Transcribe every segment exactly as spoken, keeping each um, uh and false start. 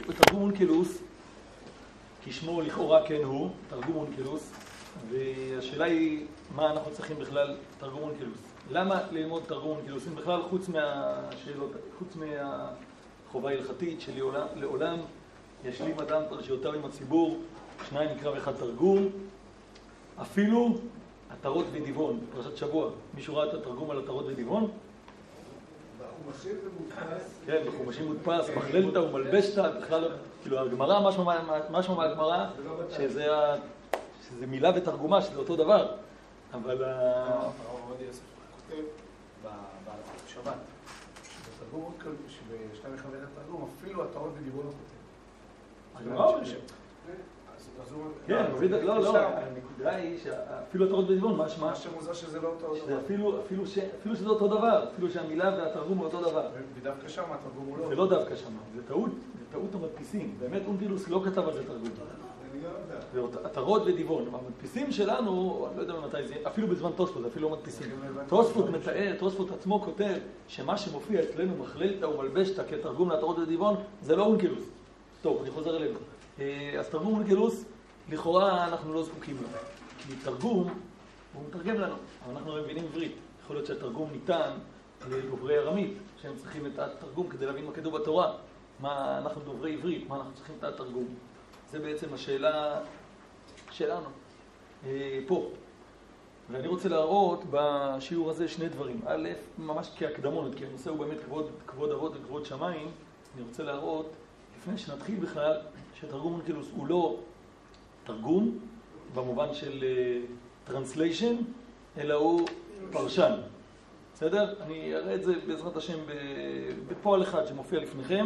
בתרגום אונקלוס, כשמו לכאורה כן הוא, תרגום אונקלוס, והשאלה היא מה אנחנו צריכים בכלל תרגום אונקלוס. למה ללמוד תרגום אונקלוס? אם בכלל חוץ מהשאלות, חוץ מהחובה ההלכתית שלי לעולם, יש לי מדען פרשיותיו עם הציבור, שניים נקרא ואחד תרגום, אפילו עטרות ודיבון, פרשת שבוע. מישהו ראה את התרגום על עטרות ודיבון? בחומשים זה מודפס. כן, בחומשים מודפס, מכללתא ומלבשתא, בכלל, כאילו הגמרא, משהו מהגמרא, שזה מילה ותרגומה, שזה אותו דבר. אבל... הרב עובדיה יוסף כותב בהלכות שבת, שבתרגום עוד כלום, שבשתיים מכוון התרגום, אפילו עטרות ודיבון לא כותב. כן, לא, לא, הנקודה היא שאפילו עטרות ודיבון, מה שמה? מה שמוזר שזה לא אותו דבר. אפילו שזה אותו דבר, אפילו שהמילה והתרגום הוא אותו דבר. ודווקא שם התרגום הוא לא. זה לא דווקא שם, זה טעות, זה טעות המדפיסים. באמת אונקלוס לא כתב על זה תרגום. עטרות ודיבון. המדפיסים שלנו, אני לא יודע מתי זה, אפילו בזמן תוספות, זה אפילו לא מדפיסים. תוספות מתאר, תוספות עצמו כותב שמה שמופיע אצלנו מכללתא ומלבשתא כתרגום לעטרות ודיבון, זה לא אונקלוס. טוב, אני חוזר אלינו. אז תרגום אונקלוס, לכאורה אנחנו לא זקוקים לו. כי תרגום, הוא מתרגם לנו, אבל אנחנו לא מבינים עברית. יכול להיות שהתרגום ניתן לדוברי ארמית, שהם צריכים את התרגום כדי להבין מה כתוב בתורה. מה אנחנו דוברי עברית, מה אנחנו צריכים את התרגום. זה בעצם השאלה שלנו, פה. ואני רוצה להראות בשיעור הזה שני דברים. א', ממש כהקדמונת, כי הנושא הוא באמת כבוד, כבוד אבות וכבוד שמיים. אני רוצה להראות, לפני שנתחיל בכלל, שתרגום אונקלוס הוא לא תרגום, במובן של טרנסליישן, אלא הוא פרשן. בסדר? אני אראה את זה בעזרת השם בפועל אחד שמופיע לפניכם.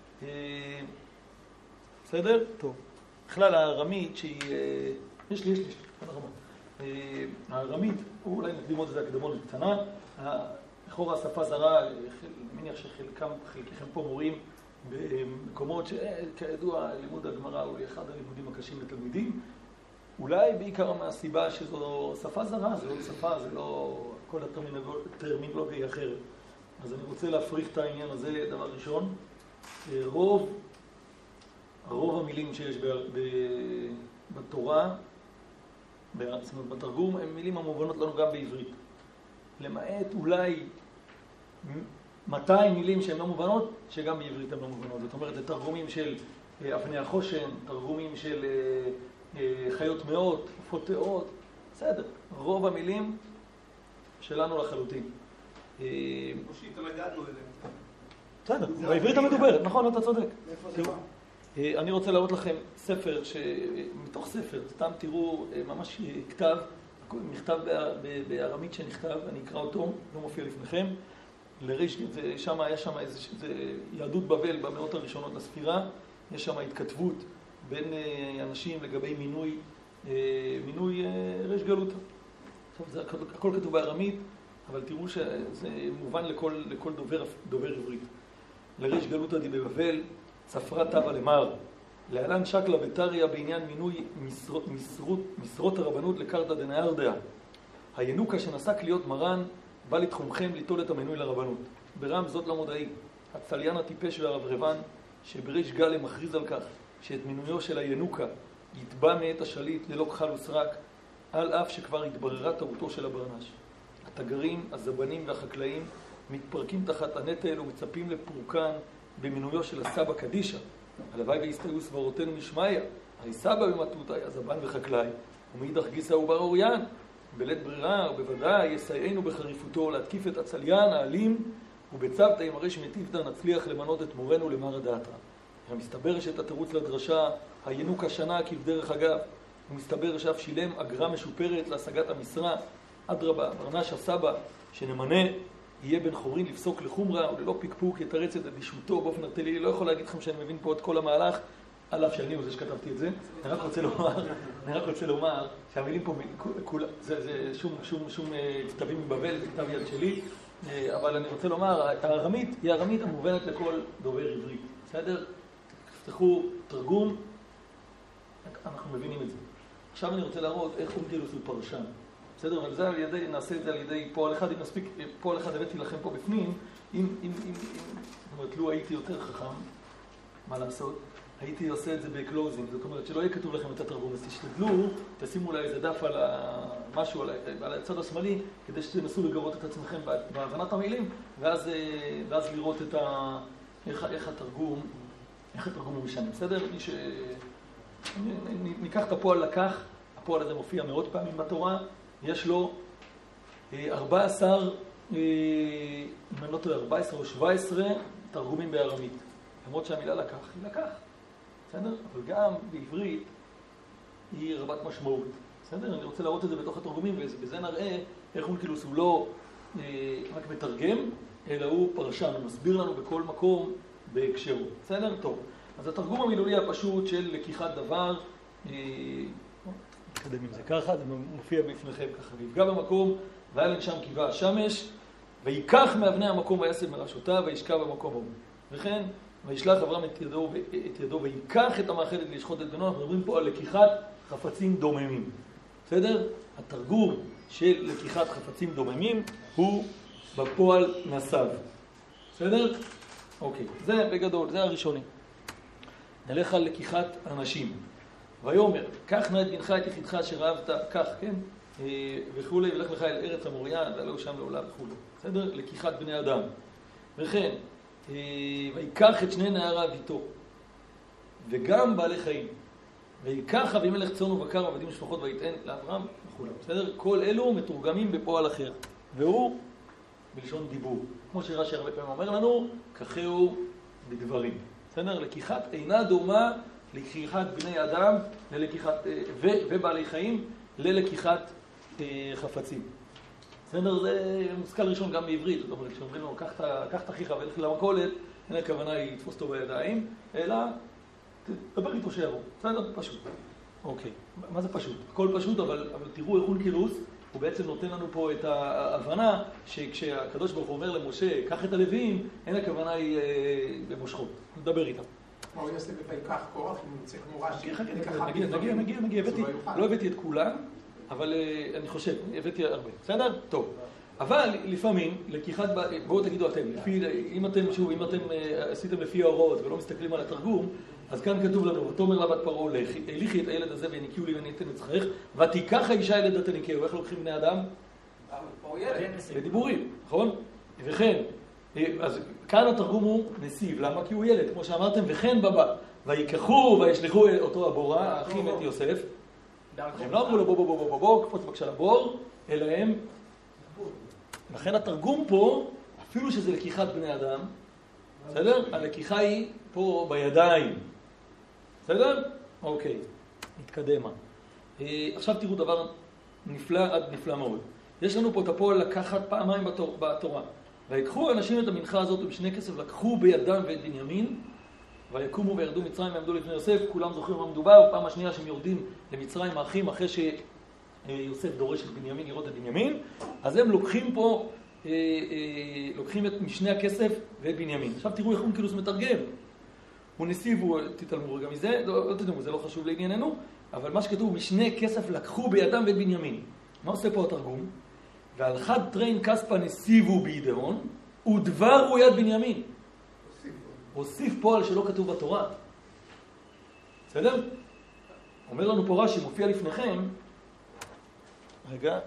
בסדר? טוב. בכלל הארמית שהיא... יש לי, יש לי, יש לי. הארמית, הוא אולי נקדים עוד איזה הקדמות קטנה. לכאורה השפה זרה, אני מניח שחלקם, חלקכם פה מורים במקומות שכידוע לימוד הגמרא הוא אחד הלימודים הקשים לתלמידים. אולי בעיקר מהסיבה שזו שפה זרה, זה לא שפה, זה לא... כל הטרמינולוגיה היא אחרת. אז אני רוצה להפריך את העניין הזה, דבר ראשון. רוב, רוב המילים שיש ב, ב, בתורה, זאת אומרת, בתרגום, הן מילים המובנות לנו גם בעברית. למעט אולי מאתיים מילים שהן לא מובנות, שגם בעברית הן לא מובנות. זאת אומרת, זה תרגומים של אבני החושן, תרגומים של חיות מאות, עופות תאות, בסדר. רוב המילים שלנו לחלוטין. או שהתרגלנו אליהם. בסדר, בעברית המדוברת, נכון, אתה צודק. אני רוצה להראות לכם ספר, מתוך ספר, סתם תראו ממש כתב, מכתב בארמית שנכתב, אני אקרא אותו, לא מופיע לפניכם. לריש, שם היה שם איזה, זה יהדות בבל במאות הראשונות לספירה, יש שם התכתבות בין אנשים לגבי מינוי, מינוי ריש גלותא. עכשיו, זה הכל כתוב בארמית, אבל תראו שזה מובן לכל, לכל דובר, דובר עברית. לריש גלותא די בבבל, צפרה טבע למר, להלן שקלה וטריה בעניין מינוי משרות, משרות, משרות הרבנות לקרתא דנהרדעה. הינוקה שנסק להיות מרן, בא לתחומכם ליטול את המינוי לרבנות. ברם זאת לא מודעי. הצליין הטיפש והרברבן, שבריש גל מכריז על כך, שאת מינויו של הינוקה יתבע מאת השליט ללא כחל וסרק, על אף שכבר התבררה טעותו של הברנש. התגרים, הזבנים והחקלאים מתפרקים תחת הנטל ומצפים לפורקן במינויו של הסבא קדישה. הלוואי והסתייעו סברותינו משמעיה, הרי סבא במטותאי, הזבן וחקלאי, ומאידך גיסא הוא בר אוריין. בלית ברירה ובוודאי יסייענו בחריפותו להתקיף את הצליין האלים, ובצוותא אם הרי שמטיבתא נצליח למנות את מורנו למר הדעתרא. המסתבר שאת התירוץ לדרשה הינוקה שנה כבדרך אגב, ומסתבר שאף שילם אגרה משופרת להשגת המשרה. אדרבה, ברנש הסבא שנמנה יהיה בן חורין לפסוק לחומרה וללא פקפוק יתרץ את אדישותו באופן נטלי. לא יכול להגיד לכם שאני מבין פה את כל המהלך, על אף שאני הוא זה שכתבתי את זה. אני רק רוצה לומר, אני רק רוצה לומר שהמילים פה, כולה, זה, זה שום, שום, שום כתבים מבבל, זה כתב יד שלי, אבל אני רוצה לומר, הארמית היא הארמית המובנת לכל דובר עברית. בסדר? תפתחו תרגום, אנחנו מבינים את זה. עכשיו אני רוצה להראות איך אונקלוס הוא פרשן. בסדר? אבל זה על ידי, נעשה את זה על ידי פועל אחד, אם נספיק, פועל אחד הבאתי לכם פה בפנים, אם, אם, אם, אם, זאת אומרת, לו הייתי יותר חכם, מה לעשות? הייתי עושה את זה בקלוזינג, זאת אומרת שלא יהיה כתוב לכם את התרגום, אז תשתדלו, תשימו לה איזה דף על משהו, על הצד השמאלי, כדי שתנסו לגרות את עצמכם בהבנת המילים, ואז, ואז לראות את ה... איך, איך התרגום, איך התרגום הוא משנה, בסדר? מי ש... ניקח את הפועל לקח, הפועל הזה מופיע מאות פעמים בתורה, יש לו ארבע עשרה, אם אני לא טועה, ארבע עשרה או שבע עשרה תרגומים בארמית. למרות שהמילה לקח, היא לקח, בסדר? אבל גם בעברית היא רבת משמעות, בסדר? אני רוצה להראות את זה בתוך התרגומים, ובזה נראה איך אונקלוס הוא לא אה, רק מתרגם, אלא הוא פרשן, הוא מסביר לנו בכל מקום בהקשרו, בסדר? טוב. אז התרגום המילולי הפשוט של לקיחת דבר, אה, נתקדם עם זה ככה, זה מופיע בפניכם ככה, ויפגע במקום, והיה לנשם קיבה השמש, ויקח מאבני המקום ויסב מראשותיו, וישקע במקום ההוא. וכן, וישלח אברהם את ידו, את ידו ויקח את המאכלת לשחוט את בנו. אנחנו מדברים פה על לקיחת חפצים דוממים. בסדר? התרגום של לקיחת חפצים דוממים הוא בפועל נסב. בסדר? אוקיי, זה בגדול, זה הראשוני. נלך על לקיחת אנשים. ויאמר, קח נא את בנך את יחידך אשר אהבת, קח, כן? וכו', ולך לך אל ארץ המוריה, ועלהו שם לעולם וכו'. בסדר? לקיחת בני אדם. וכן, ויקח את שני נעריו איתו, וגם בעלי חיים. ויקח אבימלך צאן ובקר ועבדים ושפחות ויתן לאברהם וכו'. בסדר? כל אלו מתורגמים בפועל אחר. והוא בלשון דיבור. כמו שרש"י הרבה פעמים אומר לנו, כחהו בדברים. בסדר? לקיחת אינה דומה ללקיחת בני אדם ללקיחת, ו, ובעלי חיים ללקיחת חפצים. בסדר? זה מושכל ראשון גם בעברית. זאת אומרת, כשאומרים לו, קח את אחיך ולך למכולת, אין הכוונה היא לתפוס אותו בידיים, אלא תדבר איתו שיבוא. בסדר? פשוט. אוקיי. מה זה פשוט? הכל פשוט, אבל, אבל תראו איך אונקלוס, הוא בעצם נותן לנו פה את ההבנה שכשהקדוש ברוך הוא אומר למשה, קח את הלווים, אין הכוונה היא למושכות. נדבר איתם. כמו יוסף ויקח קורח, אם נמצא כמו רש"י. נגיע, נגיע, נגיע, נגיע. לא הבאתי את כולם, אבל אני חושב, הבאתי הרבה. בסדר? טוב. אבל לפעמים, לקיחת, בואו תגידו אתם, אם אתם, שוב, אם אתם עשיתם לפי ההוראות ולא מסתכלים על התרגום, אז כאן כתוב לנו, ותאמר לבת פרעה, הליכי את הילד הזה והניקיו לי ואני אתן את זכרך, ותיקח האישה ילד ותניקהו. איך לוקחים בני אדם? לדיבורים, נכון? וכן, אז כאן התרגום הוא נסיב, למה? כי הוא ילד, כמו שאמרתם, וכן בבא, ויקחו וישלחו אותו הבורה, האחים את יוסף, הם לא אמרו לו בוא בוא בוא בוא בוא, קפוץ בבקשה לבור, אלא הם, לכן התרגום פה, אפילו שזה לקיחת בני אדם, בסדר? הלקיחה היא פה בידיים. בסדר? אוקיי, נתקדמה. עכשיו תראו דבר נפלא עד נפלא מאוד. יש לנו פה את הפועל לקחת פעמיים בתורה. ויקחו אנשים את המנחה הזאת ובשני כסף, לקחו בידם ואת בנימין, ויקומו וירדו מצרים ועמדו לפני יוסף. כולם זוכרים מה מדובר. פעם השנייה שהם יורדים למצרים האחים, אחרי שיוסף דורש את בנימין לראות את בנימין, אז הם לוקחים פה, לוקחים את משני הכסף ואת בנימין. עכשיו תראו איך אונקלוס מתרגם. הוא נסיב, הוא תתעלמו רגע מזה, לא, לא תדעו, זה לא חשוב לענייננו, אבל מה שכתוב, משני כסף לקחו בידם ואת בנימין. מה עושה פה התרגום? ועל חד טרין כספה נסיבו בידעון, ודבר הוא יד בנימין. הוסיף פועל שלא כתוב בתורה. בסדר? אומר לנו פה רש"י, מופיע לפניכם, רגע,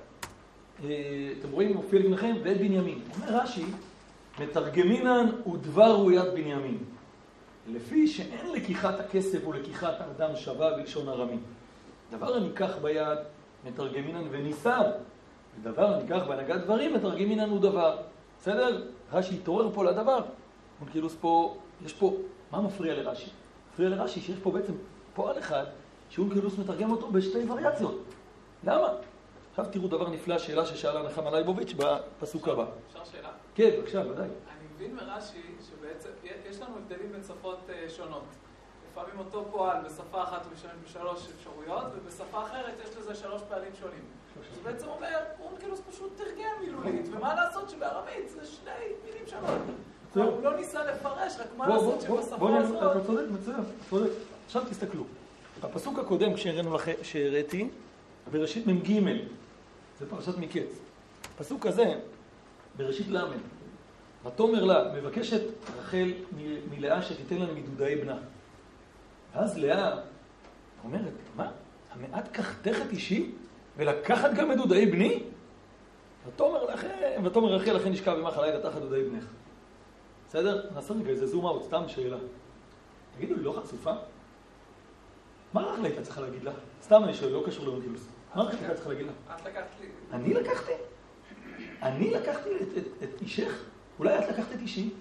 אתם רואים, מופיע לפניכם, ואת בנימין. אומר רש"י, מתרגמינן ודבר הוא יד בנימין. לפי שאין לקיחת הכסף ולקיחת האדם שווה בלשון ארמי. דבר הניקח ביד, מתרגמינן וניסב. ודבר הניקח בהנהגת דברים, מתרגמינן הוא דבר. בסדר? רש"י התעורר פה לדבר. אונקלוס פה, יש פה, מה מפריע לרש"י? מפריע לרש"י שיש פה בעצם פועל אחד, שאונקלוס מתרגם אותו בשתי וריאציות. למה? עכשיו תראו דבר נפלא, שאלה ששאלה נחמה לייבוביץ' בפסוק הבא. אפשר שאלה? כן, בבקשה, ודאי. אני מבין מרש"י שבעצם יש לנו הבדלים בין שפות שונות. לפעמים אותו פועל בשפה אחת הוא משתמש בשלוש אפשרויות, ובשפה אחרת יש לזה שלוש פעלים שונים. זה בעצם אומר, אונקלוס פשוט תרגם מילולית, ומה לעשות שבארמית זה שני מילים שונות. הוא לא ניסה לפרש, רק מה לעשות שבשפה הזאת... אתה צודק, מצוין, צודק. עכשיו תסתכלו. הפסוק הקודם שהראיתי, בראשית מ"ג, זה פרשת מקץ. הפסוק הזה, בראשית למד, ותאמר לה, מבקשת רחל מלאה שתיתן לנו מדודאי בנה. ואז לאה אומרת, מה? המעט קחתך את אישי ולקחת גם מדודאי בני? ותאמר לכם, ותאמר רחל לכן נשכב במח הלילה תחת דודאי בנך. בסדר? נעשה רגע איזה זום אאוט, סתם שאלה. תגידו לי, לא חצופה? מה רחל הייתה צריכה להגיד לה? סתם אני שואל, לא קשור לאונקילוס. מה רחל הייתה צריכה להגיד לה? את לקחת לי. אני לקחתי? אני לקחתי את, את, את אישך? אולי את לקחת את אישי?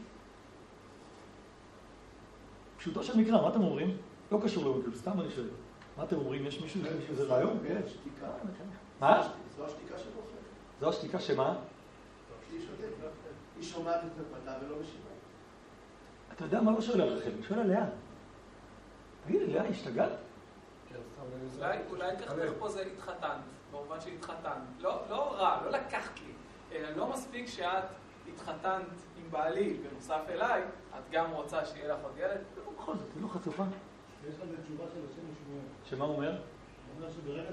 פשוטו של מקרא, מה אתם אומרים? לא קשור לאונקילוס, סתם אני שואל. מה אתם אומרים? יש מישהו שזה רעיון? כן, שתיקה. מה? זו השתיקה שבוחרת. זו השתיקה שמה? היא שותקת. היא שומעת את מפתה ולא משיבה. אתה יודע מה לא שואל על רחל? הוא שואל על לאה. תגיד לי, לאה, השתגעת? אולי כך פה זה התחתנת, במובן שהתחתנת. לא רע, לא לקחת לי, אלא לא מספיק שאת התחתנת עם בעלי בנוסף אליי, את גם רוצה שיהיה לך עוד ילד? לא, בכל זאת, היא לא חצופה. יש לנו תשובה של השם משמואל. שמה הוא אומר? הוא אומר שברגע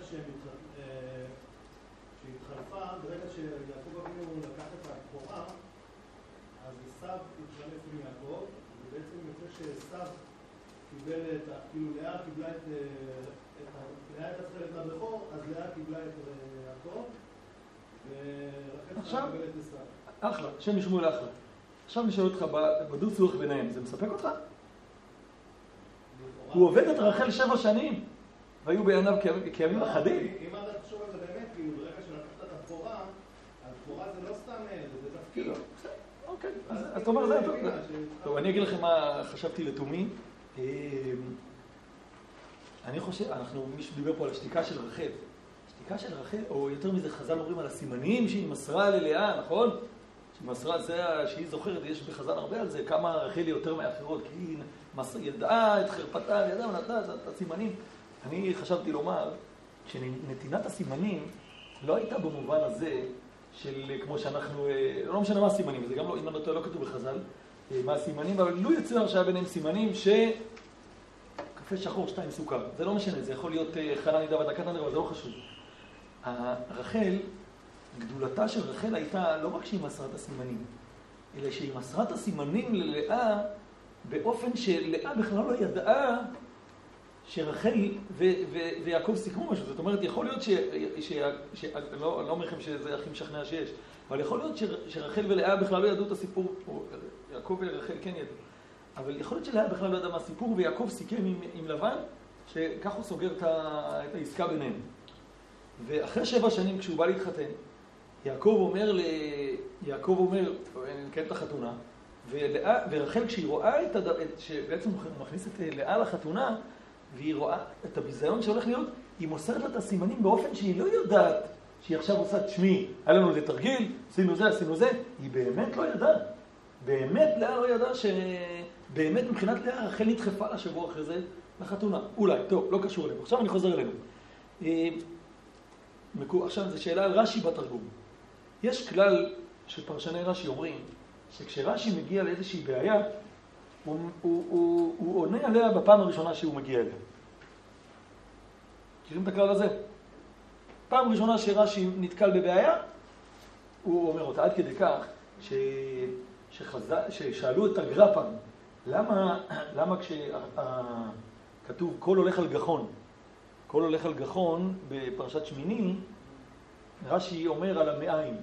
שהתחלפה, ברגע שיעקב אבינו לקח את הבכורה, אז עשיו התחלף עם יעקב, ובעצם יוצא שעשיו קיבל את, כאילו לאה קיבלה את, לאה הייתה צריכה את הבכור, אז לאה קיבלה את יעקב, ורחל צריכה לקבל את עשיו. אחלה, שם משמואל אחלה. עכשיו אני שואל אותך, בדו שיח ביניהם, זה מספק אותך? הוא עובד את רחל שבע שנים, והיו בעיניו כימים אחדים. אם אתה תחשוב על זה באמת, כאילו ברגע שלקחת את הבכורה, הבכורה זה לא סתם, זה תפקיד. אוקיי, אז אתה אומר זה טוב. טוב, אני אגיד לכם מה חשבתי לתומי. אני חושב, אנחנו, מישהו דיבר פה על השתיקה של רחל. השתיקה של רחל, או יותר מזה חז"ל אומרים על הסימנים שהיא מסרה ללאה, נכון? שהיא מסרה, זה שהיא זוכרת, יש בחז"ל הרבה על זה, כמה רחל היא יותר מאחרות, כי היא ידעה את חרפתה, ידעה ונתנה את הסימנים. אני חשבתי לומר שנתינת הסימנים לא הייתה במובן הזה של כמו שאנחנו, לא משנה מה הסימנים, וזה גם לא, אם אני לא כתוב בחז"ל, מה הסימנים, אבל לא יצויר שהיה ביניהם סימנים שקפה שחור, שתיים סוכר. זה לא משנה, זה יכול להיות חלה נידה ודקת נדר, אבל זה לא חשוב. רחל, גדולתה של רחל הייתה לא רק שהיא מסרה את הסימנים, אלא שהיא מסרה את הסימנים ללאה באופן שלאה בכלל לא ידעה שרחל ויעקב סיכמו משהו. זאת אומרת, יכול להיות ש... לא אומר לכם שזה הכי משכנע שיש, אבל יכול להיות שרחל ולאה בכלל לא ידעו את הסיפור, או יעקב ורחל כן ידעו, אבל יכול להיות שלאה בכלל לא ידע מה הסיפור, ויעקב סיכם עם, עם לבן, שכך הוא סוגר את, ה... את העסקה ביניהם. ואחרי שבע שנים כשהוא בא להתחתן, יעקב אומר ל... יעקב אומר, נקיים את החתונה, ולאה... ורחל כשהיא רואה את הד... שבעצם הוא מכניס את לאה לחתונה, והיא רואה את הביזיון שהולך להיות, היא מוסרת לה את הסימנים באופן שהיא לא יודעת שהיא עכשיו עושה תשמי, היה לנו לתרגיל, עשינו זה, עשינו זה, היא באמת לא ידעה. באמת לאה לא ידעה שבאמת מבחינת לאה רחל נדחפה לה שבוע אחרי זה לחתונה. אולי, טוב, לא קשור אלינו. עכשיו אני חוזר אלינו. עכשיו זו שאלה על רש"י בתרגום. יש כלל שפרשני רש"י אומרים, שכשרש"י מגיע לאיזושהי בעיה, הוא, הוא, הוא, הוא עונה עליה בפעם הראשונה שהוא מגיע אליה. מכירים את הכלל הזה? פעם ראשונה שרש"י נתקל בבעיה, הוא אומר אותה עד כדי כך ש... שחזה... ששאלו את הגר"א פעם, למה, למה כשכתוב כל הולך על גחון, כל הולך על גחון בפרשת שמיני, רש"י אומר על המעיים.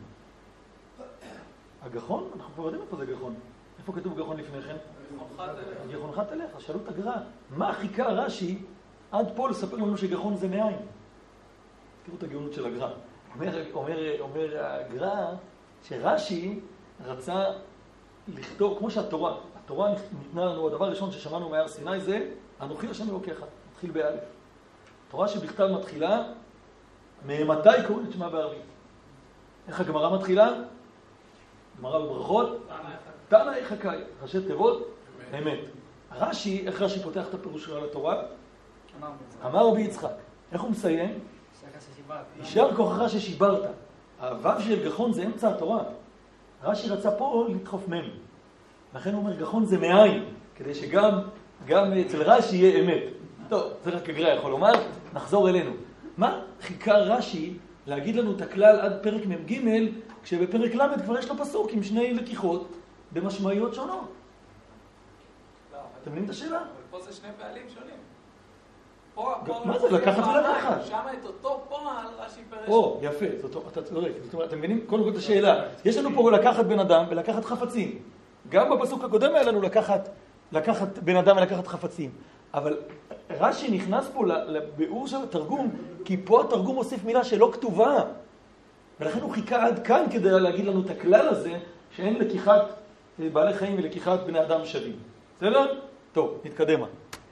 הגחון? אנחנו כבר יודעים איפה זה גחון. איפה כתוב גחון לפני כן? גחונך תלך. אז שאלו את הגר"א, מה חיכה רש"י עד פה לספר לנו שגחון זה מעיים? תראו את הגאונות של הגר"א. אומר, אומר, אומר הגר"א שרש"י רצה לכתוב, כמו שהתורה, התורה ניתנה לנו, הדבר הראשון ששמענו מהר סיני זה, אנוכי השם אלוקיך, מתחיל באלף. תורה שבכתב מתחילה, ממתי קוראים את שמה בערבית? איך הגמרא מתחילה? גמרא בברכות, תנא איך הקאי, ראשי תיבות, אמת. רש"י, איך רש"י פותח את הפירוש שלו לתורה? אמר רבי יצחק. איך הוא מסיים? יישר כוחך ששיברת. הוו של גחון זה אמצע התורה. רש"י רצה פה לדחוף מם. לכן הוא אומר גחון זה מאין, כדי שגם גם אצל רש"י יהיה אמת. טוב, זה רק הגר"א יכול לומר, נחזור אלינו. מה חיכה רש"י להגיד לנו את הכלל עד פרק מ"ג, כשבפרק ל' כבר יש לו פסוק עם שני לקיחות, במשמעויות שונות. אתם מבינים את השאלה? אבל פה זה שני פעלים שונים. פה, פה... מה זה? לקחת ולקחת. שם את אותו פועל רש"י פירש. או, יפה, אתה צודק. זאת אומרת, אתם מבינים? קודם כל את השאלה. יש לנו פה לקחת בן אדם ולקחת חפצים. גם בפסוק הקודם היה לנו לקחת, לקחת בן אדם ולקחת חפצים. אבל רש"י נכנס פה לביאור של התרגום, כי פה התרגום מוסיף מילה שלא כתובה. ולכן הוא חיכה עד כאן כדי להגיד לנו את הכלל הזה, שאין לקיחת בעלי חיים ולקיחת בני אדם שווים. בסדר? טוב, נתקדמה.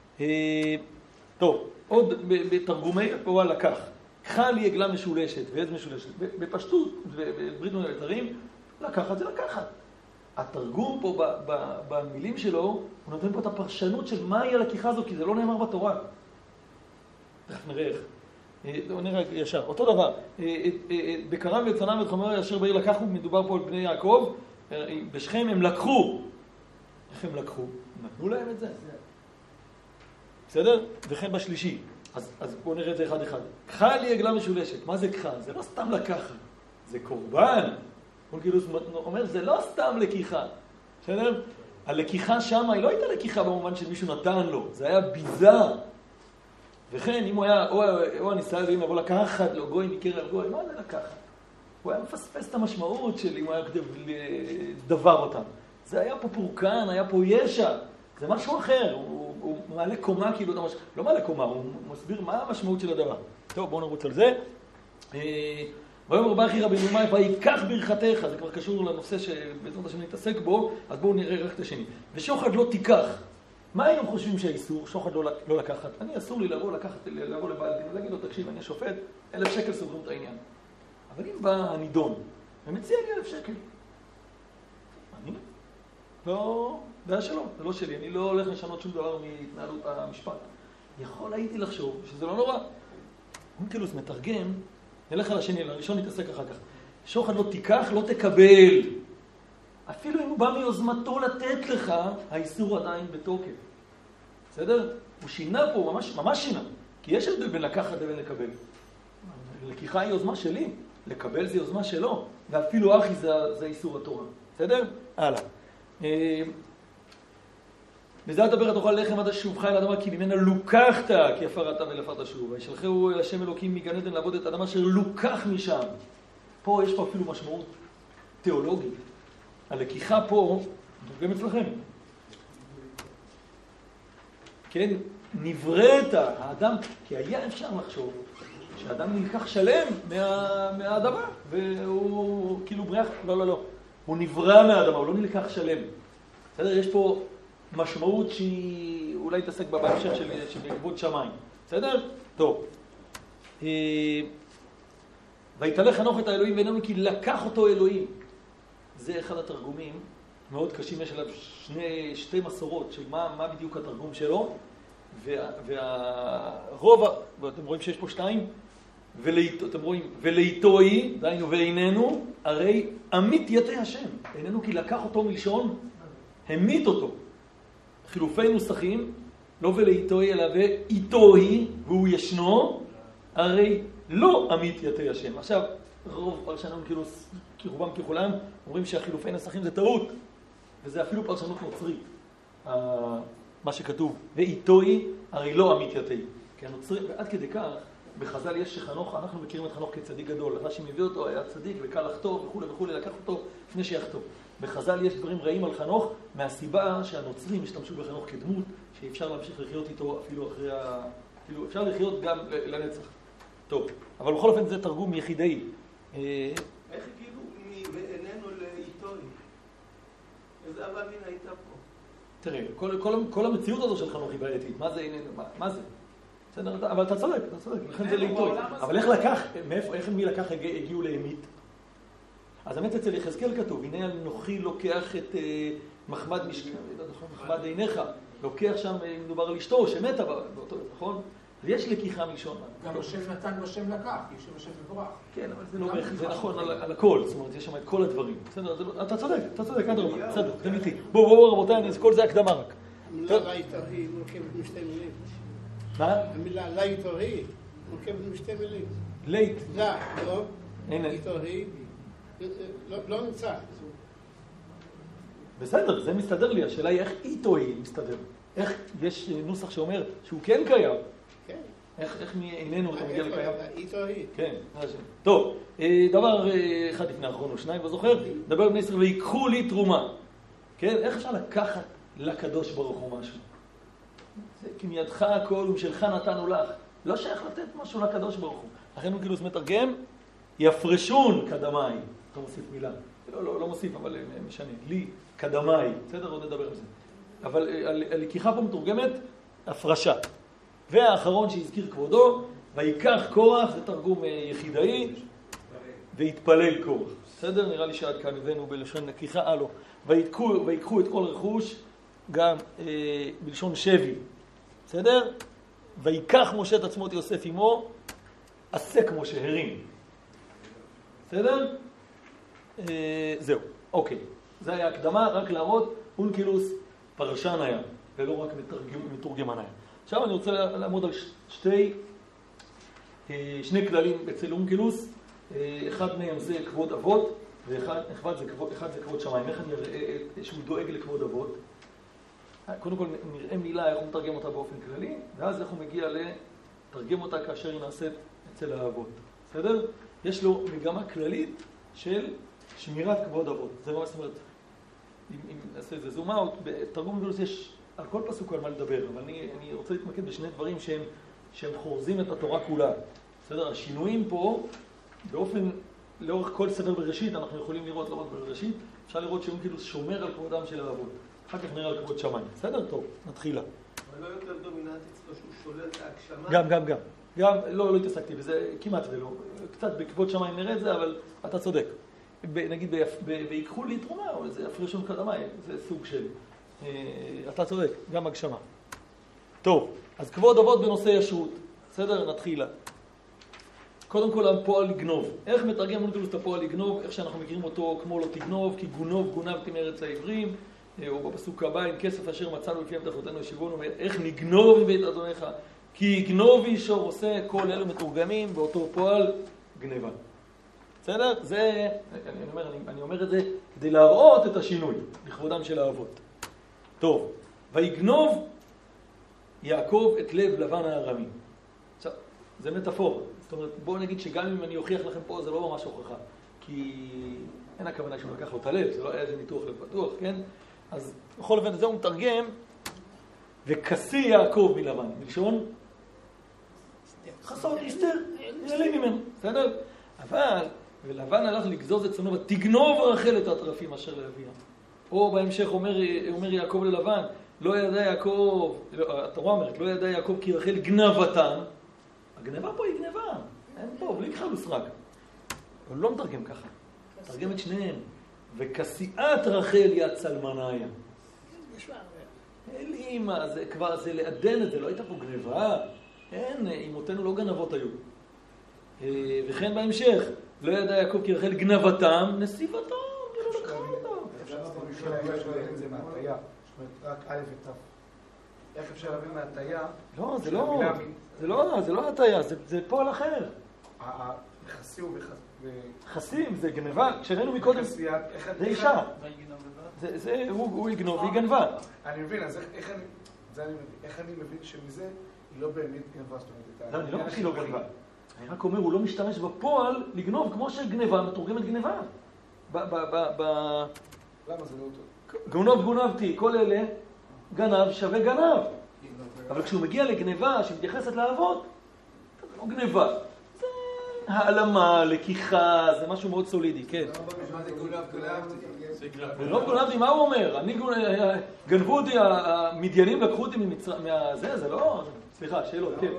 טוב, עוד בתרגומי הפועל לקח. קחה לי עגלה משולשת ועז משולשת. בפשטות, בברית מילים, לקחת זה לקחת. התרגום פה במילים שלו, הוא נותן פה את הפרשנות של מהי הלקיחה הזו, כי זה לא נאמר בתורה. תכף נראה איך. נראה ישר. אותו דבר. בקרם וצנם ואת חומר אשר בעיר לקחו, מדובר פה על בני יעקב. בשכם הם לקחו. איך הם לקחו? נתנו להם את זה. בסדר? וכן בשלישי. אז, אז בואו נראה את זה אחד אחד. קחה לי עגלה משולשת. מה זה קחה? זה לא סתם לקחת. זה קורבן. אונקילוס אומר, זה לא סתם לקיחה. בסדר? הלקיחה שם היא לא הייתה לקיחה במובן שמישהו נתן לו. זה היה ביזה. וכן, אם הוא היה, או, או הניסה אלוהים לבוא לקחת לו גוי מקרב גוי, מה זה לקחת? הוא היה מפספס את המשמעות של אם הוא היה כדי דבר אותם. זה היה פה פורקן, היה פה ישע. זה משהו אחר. הוא, הוא מעלה קומה כאילו, לא מעלה קומה, הוא מסביר מה המשמעות של הדבר. טוב, בואו נרוץ על זה. ויאמר ברכי רבי ירמיה, ויקח ברכתך, זה כבר קשור לנושא שבעזרת השם נתעסק בו, אז בואו נראה רק את השני. ושוחד לא תיקח. מה היינו חושבים שהאיסור? שוחד לא, לא לקחת. אני אסור לי לבוא, לקחת, לבוא לבעל דין, ולהגיד לו, תקשיב, אני שופט, אלף שקל סוגרים את העניין. אבל אם בא הנידון, ומציע לי אלף שקל, אני לא, זה היה שלו, זה לא שלי, אני לא הולך לשנות שום דבר מהתנהלות המשפט. יכול הייתי לחשוב שזה לא נורא. אונקילוס מתרגם, נלך על השני, לראשון נתעסק אחר כך. שוחד לא תיקח, לא תקבל. אפילו אם הוא בא מיוזמתו לתת לך, האיסור עדיין בתוקף. בסדר? הוא שינה פה, ממש, ממש שינה. כי יש הבדל בין לקחת לבין לקבל. לקיחה היא יוזמה שלי, לקבל זה יוזמה שלו, ואפילו אחי זה, זה איסור התורה. בסדר? הלאה. בזה תדבר תאכל לחם עד שובך אל האדמה, כי ממנה לוקחת, כי עפרת ולעפר תשוב. וישלחהו אל השם אלוקים מגן עדן לעבוד את האדמה אשר לוקח משם. פה יש פה אפילו משמעות תיאולוגית. הלקיחה פה, גם אצלכם. כן, נבראת האדם, כי היה אפשר לחשוב שהאדם נלקח שלם מה, מהאדמה, והוא כאילו בריח, לא, לא, לא. הוא נברא מהאדמה, הוא לא נלקח שלם. בסדר? יש פה משמעות שהיא אולי תעסק בה בהמשך של, של כבוד שמיים. בסדר? טוב. ויתהלך חנוך את האלוהים בינינו כי לקח אותו אלוהים. זה אחד התרגומים, מאוד קשים, יש עליו שני, שתי מסורות של מה, מה בדיוק התרגום שלו, וה, והרוב, אתם רואים שיש פה שתיים, ולאיתו, אתם רואים, ולאיתוי, דיינו ואיננו, הרי עמית יתה השם. איננו כי לקח אותו מלשון, המית אותו. חילופי נוסחים, לא ולאיתוי, אלא ואיתוי, והוא ישנו, הרי לא עמית יתה השם. עכשיו, רוב פרשנים כאילו, כרובם ככולם, אומרים שהחילופי נסחים זה טעות, וזה אפילו פרשנות נוצרית. מה שכתוב, ואיתוי, הרי לא עמית יתה. כי הנוצרים, ועד כדי כך, בחז"ל יש שחנוך, אנחנו מכירים את חנוך כצדיק גדול. רש"י מביא אותו, היה צדיק וקל לחטוא וכו' וכו', לקח אותו לפני שיחטוא. בחז"ל יש דברים רעים על חנוך, מהסיבה שהנוצרים השתמשו בחנוך כדמות, שאפשר להמשיך לחיות איתו אפילו אחרי ה... אפילו אפשר לחיות גם לנצח. טוב, אבל בכל אופן זה תרגום יחידי. איך הגיעו מאיננו לאיתוי? איזה אבא מינה הייתה פה? תראה, כל, כל, כל המציאות הזו של חנוך היא בעייתית. מה זה איננו? מה, מה זה? בסדר, אבל אתה צודק, אתה צודק, לכן זה לאיתוי. אבל איך לקח, מאיפה, איך מי לקח הגיעו לאמית? אז האמת אצל יחזקאל כתוב, הנה אנוכי לוקח את מחמד משכן, מחמד עיניך, לוקח שם, מדובר על אשתו שמתה באותו, נכון? ויש לקיחה מלשון. גם השם נתן לו שם לקח, כי שם השם מבורך. כן, אבל זה לא זה נכון על הכל, זאת אומרת, יש שם את כל הדברים. אתה צודק, אתה צודק, עד רבה, בסדר, זה איתי. בואו, בואו, רבותיי, כל זה הקדמה רק. המילה לאיתורי מורכבת משתי מילים. מה? המילה לאיתורי מורכבת משתי מילים. לית. לא, לא. הנה. איתורי לא נמצא. בסדר, זה מסתדר לי. השאלה היא איך איתו היא מסתדר. איך יש נוסח שאומר שהוא כן קיים. כן. איך, איך מעינינו אתה מגיע לקיים? איתו היא. כן, זה השם. טוב, דבר אחד לפני האחרון או שניים, וזוכר, דבר בני ישראל ויקחו לי תרומה. כן, איך אפשר לקחת לקדוש ברוך הוא משהו? זה כי מידך הכל ומשלך נתנו לך. לא שייך לתת משהו לקדוש ברוך הוא. לכן הוא כאילו מתרגם, יפרשון קדמי. אתה מוסיף מילה. לא, לא, לא מוסיף, אבל משנה. לי, קדמי. בסדר? עוד נדבר על זה. אבל הלקיחה פה מתורגמת, הפרשה. והאחרון שהזכיר כבודו, ויקח קורח, זה תרגום יחידאי, והתפלל קורח. בסדר? נראה לי שעד כאן הבאנו בלשון לקיחה, הלו. ויקחו, ויקחו את כל רכוש, גם אה, בלשון שבי. בסדר? ויקח משה את עצמו את יוסף עמו, עסק משה, הרים. בסדר? אה, זהו, אוקיי. זה היה הקדמה, רק להראות, אונקילוס פרשן היה, ולא רק מתרגם, מתורגמן היה. עכשיו אני רוצה לעמוד על שתי, שני כללים אצל אונקילוס. אחד מהם זה כבוד אבות, ואחד זה כבוד, אחד זה כבוד שמיים. איך אני אראה שהוא דואג לכבוד אבות? קודם כל נראה מילה איך הוא מתרגם אותה באופן כללי, ואז איך הוא מגיע לתרגם אותה כאשר היא נעשית אצל האבות. בסדר? יש לו מגמה כללית של שמירת כבוד אבות. זה מה זאת אומרת, אם, אם נעשה את זה זום אאוט, בתרגום אונקילוס יש על כל פסוק על מה לדבר, אבל אני, אני רוצה להתמקד בשני דברים שהם, שהם חורזים את התורה כולה. בסדר? השינויים פה, באופן, לאורך כל ספר בראשית, אנחנו יכולים לראות, לא רק בראשית, אפשר לראות שאונקילוס שומר על כבודם של האבות. אחר כך נראה על כבוד שמיים. בסדר? טוב, נתחילה. אבל לא יותר דומיננטי אצלו שהוא שולל את ההגשמה? גם, גם, גם. גם, לא, לא התעסקתי בזה, כמעט ולא. קצת בכבוד שמיים נראה את זה, אבל אתה צודק. נגיד, ויקחו לי תרומה, או איזה הפרשון קדמי, זה סוג של... אתה צודק, גם הגשמה. טוב, אז כבוד אבות בנושא ישות. בסדר? נתחילה. קודם כל, הפועל לגנוב. איך מתרגם אונקילוס את הפועל לגנוב? איך שאנחנו מכירים אותו כמו לא תגנוב, כי גונוב גונבתי מארץ העברים, או בפסוק הבא, עם כסף אשר מצאנו לפי הבטחותינו ישיבון, אומר, איך נגנוב מבית אדונך? כי יגנוב איש אור עושה, כל אלו מתורגמים באותו פועל גניבה. בסדר? זה, אני אומר, אני, אני אומר את זה כדי להראות את השינוי לכבודם של האבות. טוב, ויגנוב יעקב את לב לבן הארמי. עכשיו, זה מטאפורה. זאת אומרת, בואו נגיד שגם אם אני אוכיח לכם פה, זה לא ממש הוכחה. כי אין הכוונה שהוא לקח לו את הלב, זה לא היה איזה ניתוח לב פתוח, כן? אז בכל אופן, זה הוא מתרגם, וכסי יעקב מלבן. מלשון? חסון, הסתר, יעלה ממנו. בסדר? אבל, ולבן הלך לגזוז את צאנו, ותגנוב רחל את הטרפים אשר להביאה. או בהמשך אומר, אומר יעקב ללבן, לא ידע יעקב, לא, התורה אומרת, לא ידע יעקב כי רחל גנבתם. הגנבה פה היא גנבה, אין פה, בלי כחלוס רק. הוא לא מתרגם ככה, מתרגם את שניהם. וכסיעת רחל יד צלמניה. אין לי אימא, זה כבר, זה לעדן את זה, לא הייתה פה גנבה. אין, אמותינו לא גנבות היו. וכן בהמשך, לא ידע יעקב כי רחל גנבתם, נסיבתם, לא לקחה אותם. אפשר להבין את זה מהטיה, זאת אומרת, רק א' ות'. איך אפשר להבין מהטיה? לא, זה לא, זה לא, זה לא הטיה, זה פועל אחר. חסי הוא חסים, זה גנבה, כשראינו מקודם, זה אישה. זה, הוא יגנוב והיא גנבה. אני מבין, אז איך אני מבין שמזה היא לא באמת גנבה? לא, אני לא חושב שהיא לא גנבה. אני רק אומר, הוא לא משתמש בפועל לגנוב, כמו שגנבה מתורגמת גנבה. למה זה לא אותו? גנוב גונבתי, כל אלה, גנב שווה גנב. אבל כשהוא מגיע לגנבה שמתייחסת לאבות, זה לא גנבה. זה העלמה, לקיחה, זה משהו מאוד סולידי, כן. מה זה גונב גונבתי? ולא גונבתי, מה הוא אומר? אני גנבו אותי, המדיינים לקחו אותי מהזה, זה לא... סליחה, שאלות, כן.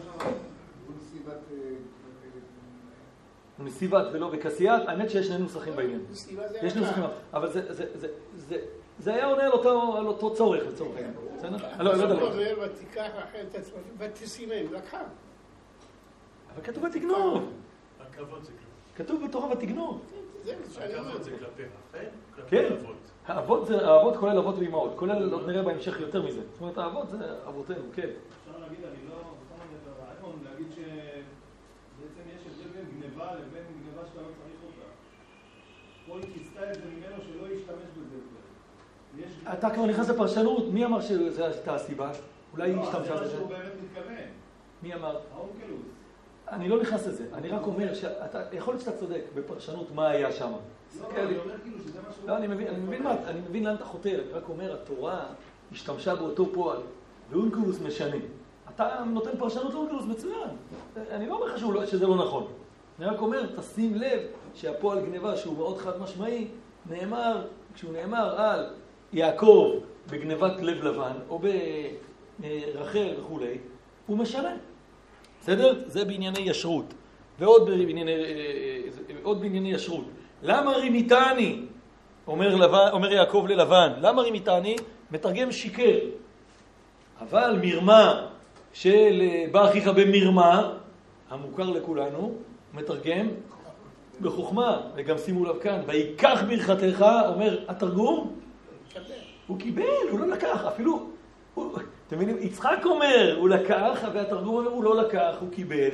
נסיבת ולא וכסיית, האמת שיש שני נוסחים בעניין. יש נוסחים, אבל זה היה עונה על אותו צורך, לצורך העניין. בסדר? לא, לא יודע. הוא אומר, ותיקח רחל את עצמה, ותשימם, לקחה. אבל כתוב ותגנוב. הכבוד זה כלפי. כתוב בתורה ותגנוב. הכבוד זה כלפי רחל? כן. האבות זה, האבות כולל אבות ואימהות. כולל, לא נראה בהמשך יותר מזה. זאת אומרת, האבות זה אבותינו, כן. אפשר להגיד, אני לא... הרעיון, להגיד שבעצם יש הבדל בין גניבה לבין גניבה שאתה לא צריך אותה. פה היא כיסתה את זה ממנו שלא ישתמש בזה. אתה כבר נכנס לפרשנות, מי אמר שזו הייתה הסיבה? אולי היא השתמשה בזה? לא, זה מה שהוא באמת מתכוון. מי אמר? האונקלוס. אני לא נכנס לזה, אני רק אומר שאתה, יכול להיות שאתה צודק בפרשנות מה היה שם. לא, אני אומר כאילו שזה מה שהוא... לא, אני מבין, אני מבין מה, אני מבין לאן אתה חותר, אני רק אומר, התורה השתמשה באותו פועל, ואונקלוס משנה. אתה נותן פרשנות לאונקלוס מצוין. אני לא אומר לך שזה לא נכון. אני רק אומר, תשים לב שהפועל גניבה, שהוא מאוד חד משמעי, נאמר, כשהוא נאמר על יעקב בגניבת לב לבן, או ברחל וכו', הוא משנה. בסדר? זה בענייני ישרות. ועוד בענייני, עוד בענייני ישרות. למה רימיתני? אומר, לבן, אומר יעקב ללבן. למה רימיתני? מתרגם שיקר. אבל מרמה של בא אחיך במרמה, המוכר לכולנו, מתרגם בחוכמה. וגם שימו לב כאן, ויקח ברכתך, אומר התרגום, הוא קיבל, הוא לא לקח. אפילו, הוא, אתם מבינים, יצחק אומר, הוא לקח, והתרגום אומר, הוא לא לקח, הוא קיבל.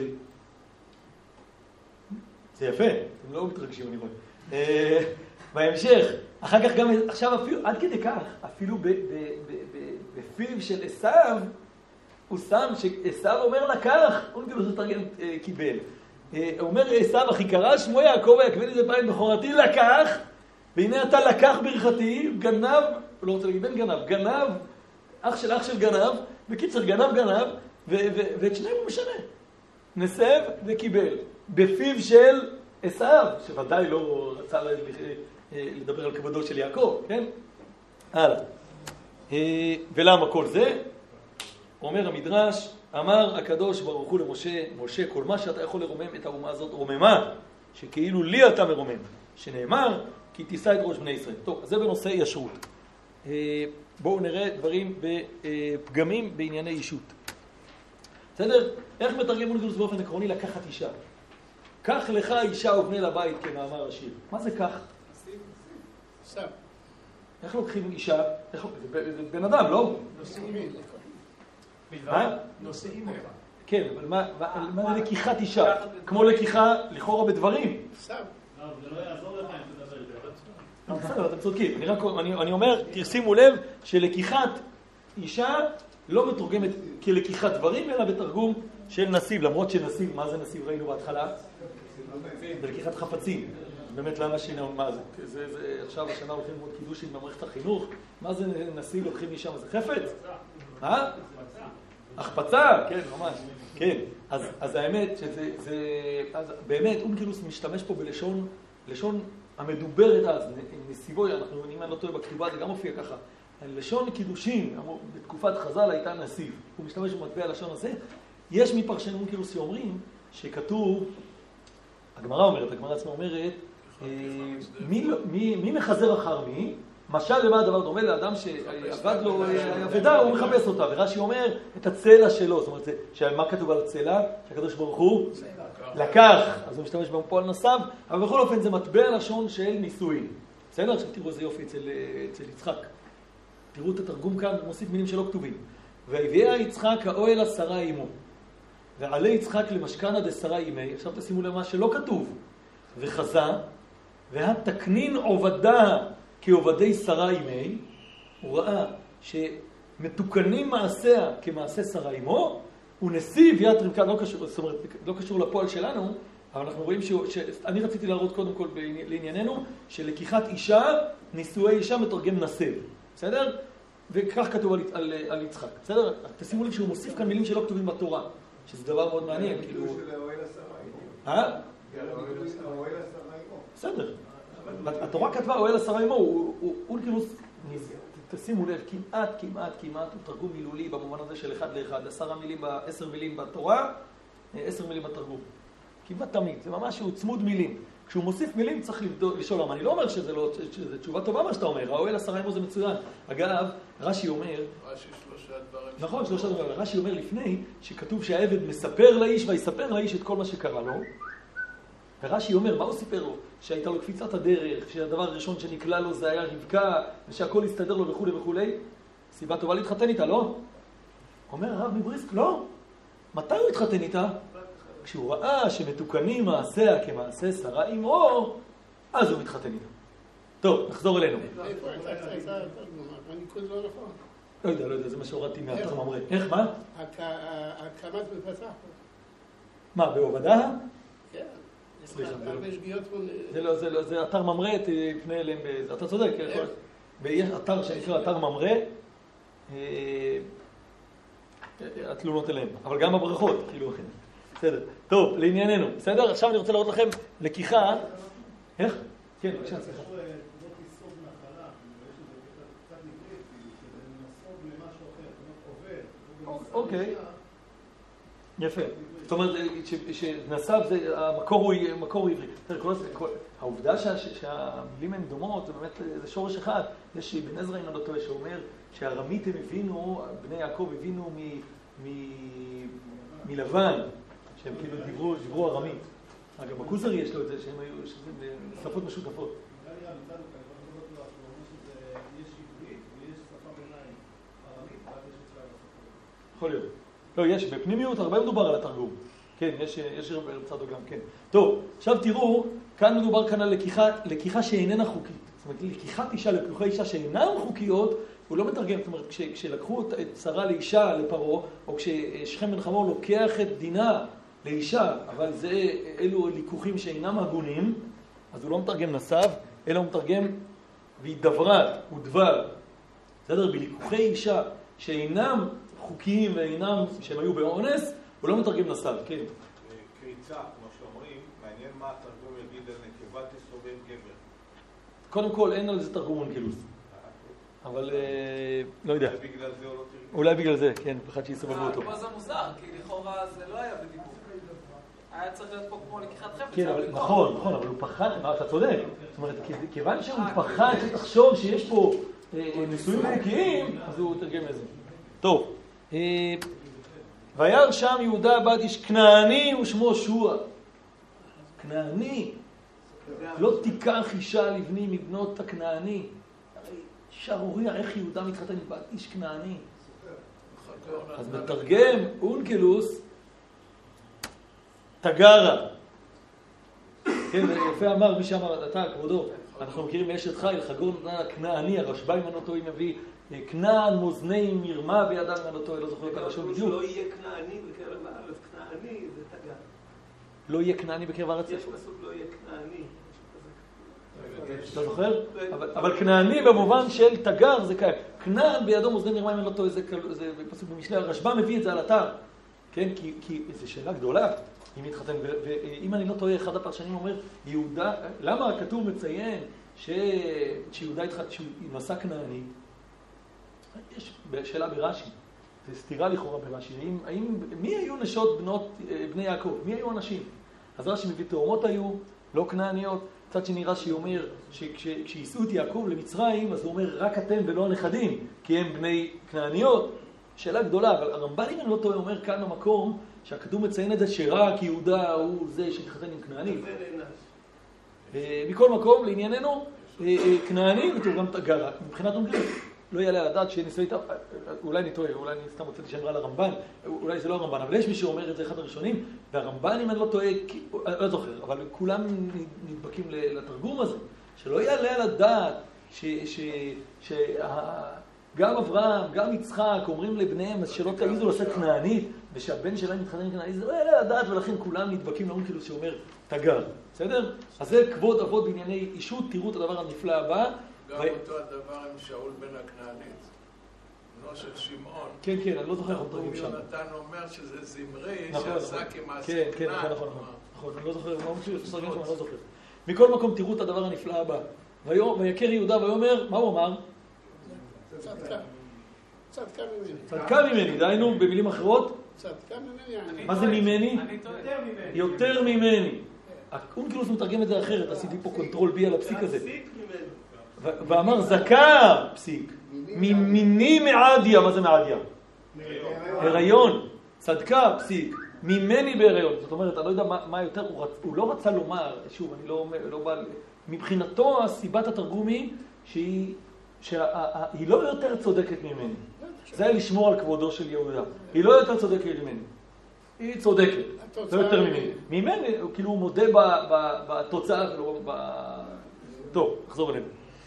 זה יפה, אתם לא מתרגשים, אני רואה. בהמשך, אחר כך גם, עכשיו אפילו, עד כדי כך, אפילו בפיו של עשיו, הוא שם שעשיו אומר לקח, הוא כאילו זה תרגם קיבל. הוא אומר עשיו, אחי קרא שמו יעקב ויקבל את זה פעם בכורתי, לקח, והנה אתה לקח ברכתי, גנב, לא רוצה להגיד בן גנב, גנב, אח של אח של גנב, בקיצר גנב גנב, ואת שניהם הוא משנה. נסב וקיבל. בפיו של עשיו, שוודאי לא רצה לדבר על כבודו של יעקב, כן? הלאה. ולמה כל זה? אומר המדרש, אמר הקדוש ברוך הוא למשה, משה, כל מה שאתה יכול לרומם את האומה הזאת רוממה, שכאילו לי אתה מרומם, שנאמר, כי תישא את ראש בני ישראל. טוב, אז זה בנושא ישרות. בואו נראה דברים בפגמים בענייני אישות. בסדר? איך מתרגם אונקלוס באופן עקרוני לקחת אישה? קח לך אישה ובנה לבית, כמאמר השיר. מה זה כך? סב. איך לוקחים אישה? איך... זה בן אדם, לא? נושאים. מה? נושאים. כן, אבל מה, מה זה לקיחת אישה? כמו לקיחה לכאורה בדברים. סב. זה לא יעזור לך אם תדבר את זה. בסדר, אתם צודקים. אני, רק, אני, אני אומר, תשימו לב שלקיחת אישה לא מתורגמת כלקיחת דברים, אלא בתרגום של נסיב. למרות שנסיב, מה זה נסיב? ראינו בהתחלה? זה לקיחת חפצים. באמת למה שינו, מה זה? זה, זה עכשיו השנה הולכים ללמוד קידושים במערכת החינוך. מה זה נסיב לוקחים משם? זה חפץ? מה? החפצה, כן, ממש. כן. אז, אז האמת שזה, זה, אז באמת, אונקלוס משתמש פה בלשון, לשון המדוברת אז, נסיבוי, אנחנו, אם אני לא טועה בכתובה, זה גם מופיע ככה. לשון קידושים, בתקופת חז"ל הייתה נסיב. הוא משתמש במטבע הלשון הזה. יש מפרשני אונקלוס שאומרים שכתוב, הגמרא אומרת, הגמרא עצמה אומרת, מי, מי, מי מחזר אחר מי? משל למה הדבר דומה לאדם שעבד לו עבדה, הוא מחפש אותה. ורש"י אומר את הצלע שלו. זאת אומרת, מה כתוב על הצלע? שהקדוש ברוך הוא לקח. אז הוא משתמש פה על נסיו, אבל בכל אופן זה מטבע לשון של נישואין. בסדר? עכשיו תראו איזה יופי אצל, אצל יצחק. תראו את התרגום כאן, הוא מוסיף מילים שלא כתובים. והביאה יצחק האוהל השרה עמו. ועלי יצחק למשכנה דשרה עמי. עכשיו תשימו למה שלא כתוב. וחזה, והתקנין עובדה כעובדי שרה עמי. הוא ראה שמתוקנים מעשיה כמעשה שרה עמו, ונסיב יד רבקה, לא קשור, זאת אומרת, לא קשור לפועל שלנו, אבל אנחנו רואים ש... שאני רציתי להראות קודם כל לענייננו, שלקיחת אישה, נישואי אישה מתרגם נסב. בסדר? וכך כתוב על, על, על יצחק. בסדר? תשימו לב שהוא מוסיף כאן מילים שלא כתובים בתורה, שזה דבר מאוד מעניין. כאילו... אה? האוהל השרה עמו. בסדר. התורה כתבה האוהל השרה עמו, הוא אונקלוס, תשימו לב, כמעט, כמעט, כמעט, הוא תרגום מילולי במובן הזה של אחד לאחד. עשרה מילים, עשר מילים בתורה, עשר מילים בתרגום. כמעט תמיד, זה ממש הוא צמוד מילים. כשהוא מוסיף מילים צריך לשאול למה. אני לא אומר שזה לא, שזה תשובה טובה מה שאתה אומר, האוהל השרה עמו זה מצוין. אגב, רש"י אומר... רש"י שלושה דברים... נכון, שלושה דברים. רש"י אומר לפני שכתוב שהעבד מספר לאיש ויספר לאיש את כל מה שקרה לו. ורש"י אומר, מה הוא סיפר לו? שהייתה לו קפיצת הדרך, שהדבר הראשון שנקלע לו זה היה רבקה, ושהכל הסתדר לו וכו' וכו'. סיבה טובה להתחתן איתה, לא? אומר הרב מבריסק, לא. מתי הוא התחתן איתה? כשהוא ראה שמתוקנים מעשיה כמעשה שרה עמו, אז הוא מתחתן איתה. טוב, נחזור אלינו. איפה הייתה התרגום? הניקוד לא נכון. לא יודע, לא יודע, זה מה שהורדתי מהתר ממרא. איך, מה? הקמת בפתח. מה, בעובדה? כן. סליחה, זה לא. הרבה שגיאות פה. זה לא, זה לא, זה אתר ממרא, תפנה אליהם באיזה, אתה צודק, ויש אתר שנקרא אתר ממרא, התלונות אליהם, אבל גם הברכות, כאילו, בסדר. טוב, לענייננו, בסדר? עכשיו אני רוצה להראות לכם לקיחה, איך? כן, בבקשה, סליחה. אוקיי, יפה. זאת אומרת, שנסב, המקור הוא מקור עברי. העובדה שהמילים הן דומות, זה באמת, זה שורש אחד. יש בן עזרא, אם אני לא טועה, שאומר שהארמית הם הבינו, בני יעקב הבינו מלבן, שהם כאילו דיברו ארמית. אגב, בכוזרי יש לו את זה, שהם היו, שזה שפות משותפות. יכול להיות. לא, יש, בפנימיות הרבה מדובר על התרגום. כן, יש, יש ברצדו גם, כן. טוב, עכשיו תראו, כאן מדובר כאן על לקיחה, לקיחה שאיננה חוקית. זאת אומרת, לקיחת אישה לפלוחי אישה שאינן חוקיות, הוא לא מתרגם. זאת אומרת, כש, כשלקחו את שרה לאישה, לפרעה, או כששכם בן חמור לוקח את דינה לאישה, אבל זה, אלו ליקוחים שאינם הגונים, אז הוא לא מתרגם נסב, אלא הוא מתרגם והידברת, ודבר. בסדר? בליקוחי אישה שאינם חוקיים ואינם, שהם היו באונס, הוא לא מתרגם נסב, כן. קריצה, כמו שאומרים, מעניין מה התרגום יגיד על נקבה תסובב גבר. קודם כל, אין על זה תרגום אונקלוס. אבל לא יודע. אולי בגלל זה או לא תרגום? אולי בגלל זה, כן, פחד שיסובבו אותו. פה זה מוזר, כי לכאורה זה לא היה בדיבור. היה צריך להיות פה כמו לקיחת חפץ. כן, נכון, נכון, אבל הוא פחד, אתה צודק. זאת אומרת, כיוון שהוא פחד שתחשוב שיש פה נישואים חוקיים, אז הוא תרגם לזה. טוב. וירא שם יהודה בת איש כנעני ושמו שוע. כנעני. לא תיקח אישה לבני מבנות הכנעני. הרי שערוריה, איך יהודה מתחתן עם בת איש כנעני? אז מתרגם אונקלוס תגרה. כן, יפה אמר מי שאמר, אתה כבודו, אנחנו מכירים מאשת חיל, חגור כנעני, הרשב"א אם אני טועה מביא כנען מאזני מרמה בידם אם אני טועה, לא זוכר את הלשון בדיוק. לא יהיה כנעני בקרב הארץ, כנעני זה תגר. לא יהיה כנעני בקרב הארץ? יש פסוק לא יהיה כנעני. אתה זוכר? אבל כנעני במובן של תגר זה כאלה. כנען בידו מאזני מרמה אם אני לא טועה, זה פסוק במשלי, הרשב"א מביא את זה על אתר. כן, כי זו שאלה גדולה. אם יתחתן, ואם אני לא טועה, אחד הפרשנים אומר, יהודה, למה הכתוב מציין שיהודה התחתן, שהוא נשא כנעני? יש שאלה ברש"י, זה סתירה לכאורה ברש"י, האם, האם, מי היו נשות בנות, בני יעקב? מי היו אנשים? אז רש"י מביא תאומות היו, לא כנעניות, קצת שני רש"י אומר שכשיסעו את יעקב למצרים, אז הוא אומר רק אתם ולא הנכדים, כי הם בני כנעניות. שאלה גדולה, אבל הרמב"ן אם אני לא טועה אומר כאן במקום, שהכתוב מציין את זה שרק יהודה הוא זה שהתחתן עם כנעני. מכל מקום, לענייננו, כנעני ותורגם תגרה, מבחינת אונגלית. לא יעלה לדעת שניסוי איתה, אולי אני טועה, אולי אני סתם רוצה לשמרה לרמב"ן, אולי זה לא הרמב"ן, אבל יש מי שאומר את זה אחד הראשונים, והרמב"ן אם אני לא טועה, לא זוכר, אבל כולם נדבקים לתרגום הזה, שלא יעלה לדעת שגם אברהם, גם יצחק, אומרים לבניהם, אז שלא תעיזו לעשות כנענית, ושהבן שלהם מתחתן עם כנענית, זה לא יעלה לדעת, ולכן כולם נדבקים לאונקלוס שאומר תגר, בסדר? אז זה כבוד אבות בענייני אישות, תראו את הדבר הנפלא הבא. גם אותו הדבר עם שאול בן הכנענית, בנו של שמעון. כן, כן, אני לא זוכר איך מתרגמים שם. יונתן אומר שזה זמרי שעשה כמעשה כנען. כן, כן, נכון, נכון. נכון, אני לא זוכר, מה הוא מתרגם שם, אני לא זוכר. מכל מקום תראו את הדבר הנפלא הבא. ויקר יהודה ויאמר, מה הוא אמר? צדקה. צדקה ממני. צדקה ממני, דהיינו במילים אחרות? צדקה ממני. מה זה ממני? יותר ממני. יותר ממני. אונקלוס מתרגם את זה אחרת, עשיתי פה קונטרול בי על הפסיק הזה. ואמר זכה, פסיק, ממיני מעדיה, מה זה מעדיה? הריון, צדקה, פסיק, ממני בהריון. זאת אומרת, אני לא יודע מה יותר, הוא לא רצה לומר, שוב, אני לא בא, מבחינתו הסיבת התרגום היא שהיא לא יותר צודקת ממני. זה היה לשמור על כבודו של יהודה. היא לא יותר צודקת ממני. היא צודקת, לא יותר ממני. ממני, כאילו הוא מודה בתוצאה ולא ב... טוב, נחזור אלינו.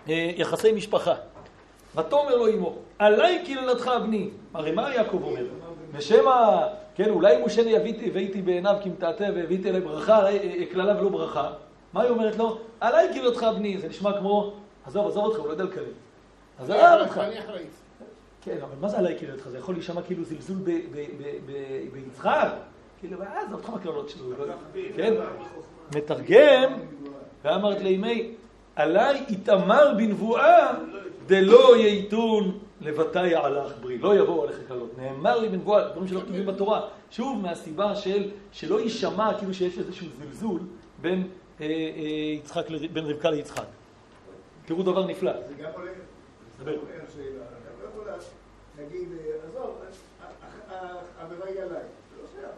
יחסי משפחה. ותאמר לו אמו, עליי קללתך בני. הרי מה יעקב אומר? ושמה, כן, אולי אם מושני והייתי בעיניו כמתעתע והביאתי אליי ברכה, קללה ולא ברכה. מה היא אומרת לו? עליי קללתך בני. זה נשמע כמו, עזוב, עזוב אותך, הוא לא יודע לקלל. עזוב אותך. כן, אבל מה זה עליי קללתך? זה יכול להישמע כאילו זלזול ביצחק. כאילו, אה, זה אותך מקללות שלו. כן? מתרגם, ואמרת לימי, עליי התאמר בנבואה, דלא ייתון לבתי עלך ברי. לא יבואו עליך קללות. נאמר לי בנבואה, דברים שלא כתובים בתורה. שוב, מהסיבה של, שלא יישמע כאילו שיש איזשהו זלזול בין יצחק, בין רבקה ליצחק. תראו דבר נפלא. זה גם עולה, זה אומר שאלה. אתה לא יכול להגיד, עזוב, העבירה היא עליי. זה לא שייך.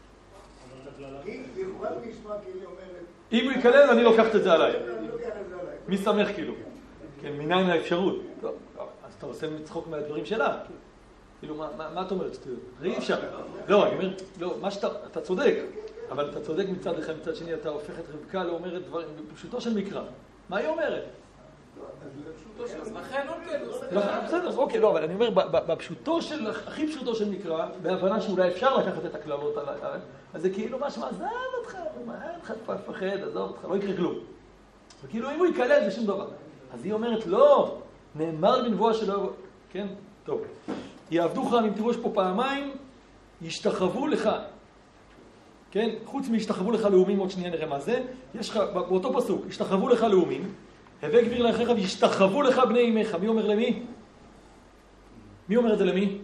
היא יכולה להשמע כאילו אומרת... אם הוא יקלל, אני לוקחת את זה עליי. אני לוקח את זה עליי. מי שמח כאילו? כן, מניין האפשרות. טוב, אז אתה עושה מצחוק מהדברים שלה. כאילו, מה את אומרת? זה אי אפשר. לא, אני אומר, לא, מה שאתה, אתה צודק. אבל אתה צודק מצד אחד, מצד שני, אתה הופך את רבקה לאומרת דברים, בפשוטו של מקרא. מה היא אומרת? אז לכן הוא כאילו... בסדר, אוקיי, לא, אבל אני אומר, בפשוטו של, הכי פשוטו של מקרא, בהבנה שאולי אפשר לקחת את הכללות עליי, אז זה כאילו משהו, עזב אותך, מה אותך תפחד, עזוב אותך, לא יקרה כלום. וכאילו, אם הוא יקלל, זה שום דבר. אז היא אומרת, לא, נאמר בנבואה שלו, כן? טוב. יעבדוך, אם תראו יש פה פעמיים, ישתחוו לך. כן? חוץ מישתחוו לך לאומים, עוד שנייה נראה מה זה. יש לך, באותו פסוק, ישתחוו לך לאומים, הווה גביר לאחיך וישתחוו לך בני אמך. מי אומר למי? מי אומר את זה למי?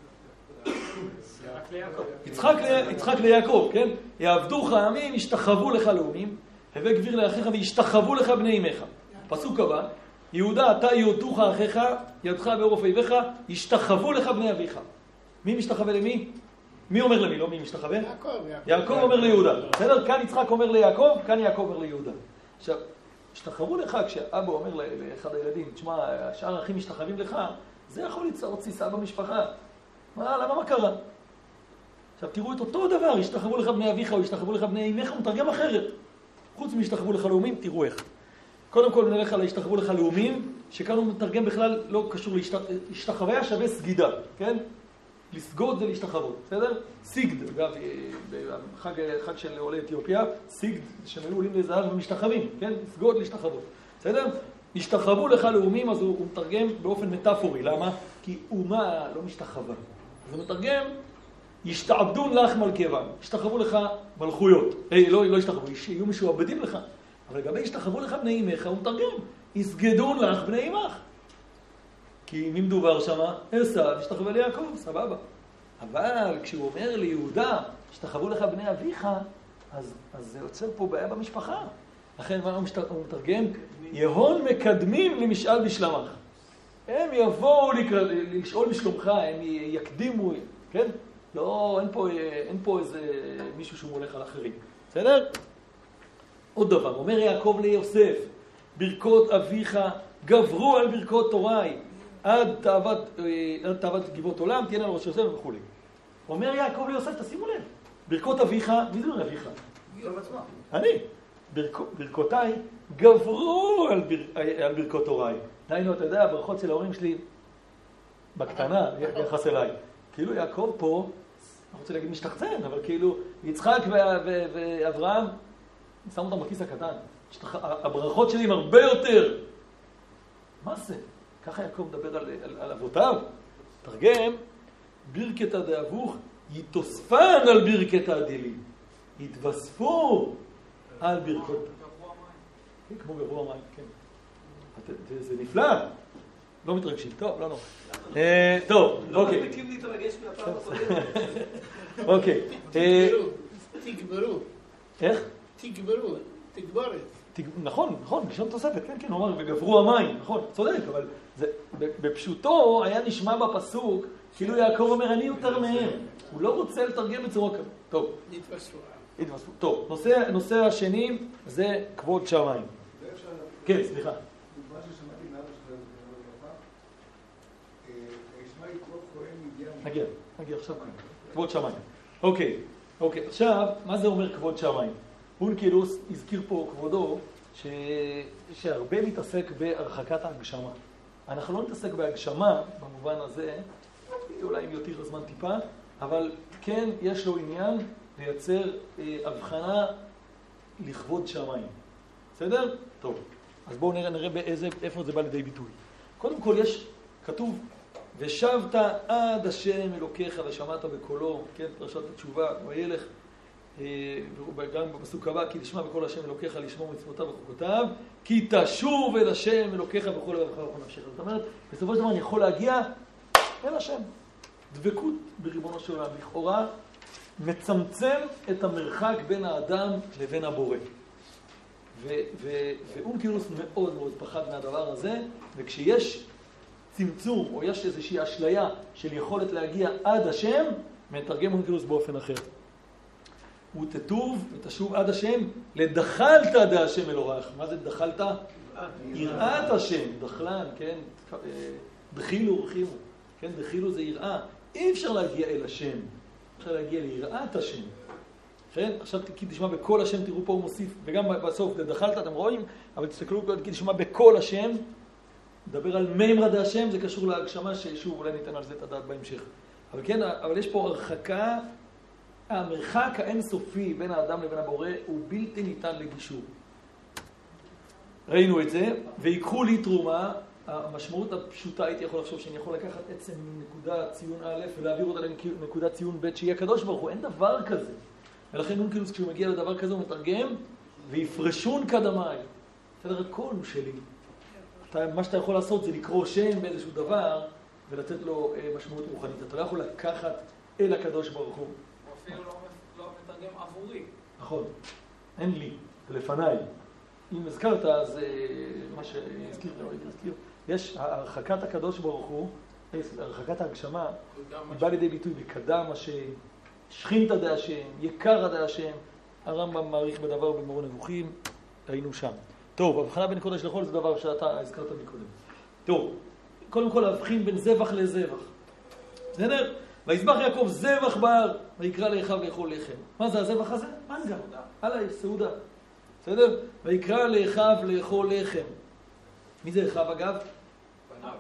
יצחק, יצחק ליעקב, כן? יעבדוך העמים, ישתחוו לך לאומים, הווה גביר לאחיך וישתחוו לך בני אמך. פסוק הבא, יהודה, אתה יודוך אחיך, ידך בעורף אויביך, ישתחוו לך בני אביך. מי משתחווה למי? מי אומר למי? לא מי משתחווה? יעקב. יעקב אומר ליהודה. בסדר? כאן יצחק אומר ליעקב, כאן יעקב אומר ליהודה. עכשיו, השתחוו לך, כשאבא אומר לאחד הילדים, תשמע, השאר האחים משתחווים לך, זה יכול ליצור תסיסה במשפחה. מה, למה מה קרה? עכשיו, תראו את אותו דבר, ישתחוו לך בני אביך או ישתחוו לך בני אמך, הוא מתרגם אחרת. חוץ מישתחוו לך לאומים, תראו איך. קודם כל נלך על הישתחוו לך לאומים, שכאן הוא מתרגם בכלל לא קשור להשתחוויה שווה סגידה, כן? לסגוד זה להשתחוות, בסדר? סיגד, אגב, בחג, חג של עולי אתיופיה, סיגד, שהם היו עולים לזהב ומשתחווים, כן? לסגוד להשתחוות, בסדר? השתחוו לך לאומים, אז הוא, הוא מתרגם באופן מטאפורי, למה? כי אומה לא משתחווה. אז הוא מתרגם, ישתעבדון לך מלכיהם, ישתחוו לך מלכויות, אה, לא, לא ישתחוו, יהיו משועבדים לך. אבל לגבי ישתחוו לך בני אמך, הוא מתרגם, יסגדון לך בני אמך. כי מי מדובר שמה? עשיו, ישתחווה ליעקב, סבבה. אבל כשהוא אומר ליהודה, ישתחוו לך בני אביך, אז, אז זה יוצר פה בעיה במשפחה. לכן מה הוא מתרגם? יהון מקדמים למשאל בשלמך. הם יבואו לקרא, לשאול בשלומך, הם יקדימו, כן? לא, אין פה, אין פה איזה מישהו שהוא מולך על אחרים. בסדר? עוד דבר, אומר יעקב ליוסף, ברכות אביך גברו על ברכות תוראי, עד תאוות, עד תאוות גבעות עולם, תהיינה על ראש יוסף וכו'. אומר יעקב ליוסף, תשימו לב, ברכות אביך, מי זה אומר אביך? אני. ברכותיי גברו על, בר, על ברכות תוראי. דיינו, אתה יודע, הברכות של ההורים שלי בקטנה, יחס אליי. כאילו יעקב פה, אני רוצה להגיד משתחצן, אבל כאילו יצחק ואברהם, שמו אותם בכיס הקטן. הברכות שלי הם הרבה יותר. מה זה? ככה יעקב מדבר על, על, על אבותיו. תרגם, ברכתא דאבוך יתוספן על ברכתא דלי. יתווספו על ברכות. כמו גברו המים, כן. זה נפלא. לא מתרגשים. טוב, לא נורא. טוב, אוקיי. לא מתאים להתרגש מהפעם הקודמת. אוקיי. תגברו. איך? תגברו. תגברת. נכון, נכון, בשם תוספת, כן, כן, הוא אמר, וגברו המים, נכון, צודק, אבל זה, בפשוטו היה נשמע בפסוק, כאילו יעקב אומר, אני יותר מהם. הוא לא רוצה לתרגם בצורה כזאת. טוב. התווספו. התווספו. טוב, נושא, נושא השני זה כבוד שמיים. כן, סליחה. דוגמה ששמעתי מאבא שלך, ישמע יקרוב כהן מגיע... נגיע, נגיע עכשיו כאן. כבוד שמיים. אוקיי, אוקיי, עכשיו, מה זה אומר כבוד שמיים? אונקלוס הזכיר פה כבודו ש... שהרבה מתעסק בהרחקת ההגשמה. אנחנו לא נתעסק בהגשמה במובן הזה, אולי אם יותר הזמן טיפה, אבל כן יש לו עניין לייצר אה, הבחנה לכבוד שמיים. בסדר? טוב. אז בואו נראה, נראה באיזה, איפה זה בא לידי ביטוי. קודם כל יש, כתוב, ושבת עד השם אלוקיך ושמעת בקולו, כן, פרשת התשובה, וילך, גם בפסוק הבא, כי תשמע בקול השם אלוקיך לשמור מצוותיו וחוקותיו, כי תשוב אל השם אלוקיך בכל לבבך ובכל נפשך. זאת אומרת, בסופו של דבר אני יכול להגיע אל השם. דבקות בריבונו של עולם, לכאורה, מצמצם את המרחק בין האדם לבין הבורא. ואונקילוס מאוד מאוד פחד מהדבר הזה, וכשיש צמצום או יש איזושהי אשליה של יכולת להגיע עד השם, מתרגם אונקילוס באופן אחר. ותטוב ותשוב עד השם, לדחלת דה השם אלוהיך. מה זה דחלת? יראת השם, דחלן, כן? דחילו רחימו, כן? דחילו זה יראה. אי אפשר להגיע אל השם, אפשר להגיע ליראת השם. כן? עכשיו כי תשמע בכל השם, תראו פה הוא מוסיף, וגם בסוף דחלת, אתם רואים, אבל תסתכלו כי תשמע בכל השם, מדבר על מימרא דה השם, זה קשור להגשמה ששוב אולי ניתן על זה את הדעת בהמשך. אבל כן, אבל יש פה הרחקה, המרחק האינסופי בין האדם לבין הבורא הוא בלתי ניתן לגישור. ראינו את זה, ויקחו לי תרומה, המשמעות הפשוטה הייתי יכול לחשוב שאני יכול לקחת עצם נקודה ציון א' ולהעביר אותה לנקודה ציון ב' שיהיה הקדוש ברוך הוא, אין דבר כזה. ולכן אונקילוס כשהוא מגיע לדבר כזה הוא מתרגם, ויפרשון קדמי. בסדר, הכל הוא שלי. אתה, מה שאתה יכול לעשות זה לקרוא שם באיזשהו דבר ולתת לו אה, משמעות רוחנית. אתה לא יכול לקחת אל הקדוש ברוך הוא. הוא אפילו לא, לא מתרגם עבורי. נכון, אין לי, זה לפניי. אם הזכרת, אז אה, מה שהזכיר, לא הזכיר, יש הרחקת הקדוש ברוך הוא, הרחקת ההגשמה, היא באה לידי ביטוי בקדם השם, שכינתא דה השם, יקרא דה השם, הרמב"ם מעריך בדבר במורה נבוכים, היינו שם. טוב, הבחנה בין קודש לחול זה דבר שאתה הזכרת מקודם. טוב, קודם כל להבחין בין זבח לזבח. בסדר? ויזבח יעקב זבח בהר, ויקרא לאחיו לאכול לחם. מה זה הזבח הזה? מנגה, עלי, סעודה. בסדר? ויקרא לאחיו לאכול לחם. מי זה אחיו אגב? בניו.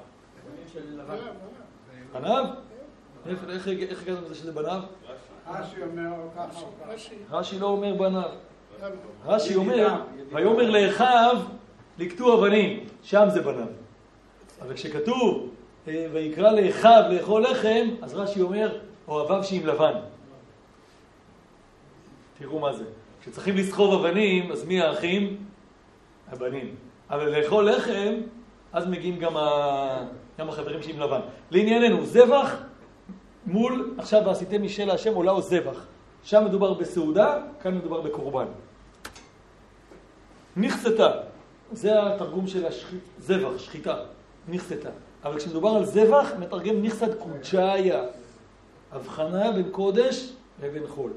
בניו? איך הגענו לזה שזה בניו? רש"י אומר ככה. רש"י לא אומר בניו. רש"י אומר, ויאמר לאחיו לקטו אבנים, שם זה בניו. אבל כשכתוב ויקרא לאחיו לאכול לחם, אז רש"י אומר אוהביו שעם לבן. תראו מה זה. כשצריכים לסחוב אבנים, אז מי האחים? הבנים. אבל לאכול לחם, אז מגיעים גם, ה... גם החברים שעם לבן. לענייננו, זבח מול, עכשיו ועשיתם משל השם עולה או זבח. שם מדובר בסעודה, כאן מדובר בקורבן. נכסתה, זה התרגום של השחית, זבח, שחיטה, נכסתה. אבל כשמדובר על זבח, מתרגם נכסת קודשאיה. הבחנה בין קודש לבין חול.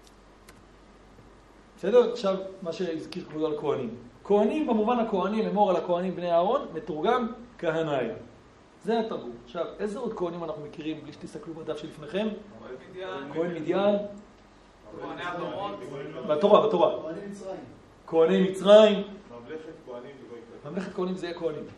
בסדר? עכשיו, מה שהזכיר כבודו על כהנים. כהנים, במובן הכהנים, אמור על הכהנים בני אהרון, מתורגם כהנאיה. זה התרגום. עכשיו, איזה עוד כהנים אנחנו מכירים, בלי שתסתכלו בדף שלפניכם? כהן מדיין. כהני הדורות. בתורה, בתורה. כהני מצרים. כהני מצרים. ממלכת כהנים זה לא יקרה. ממלכת כהנים זה יהיה כהנים.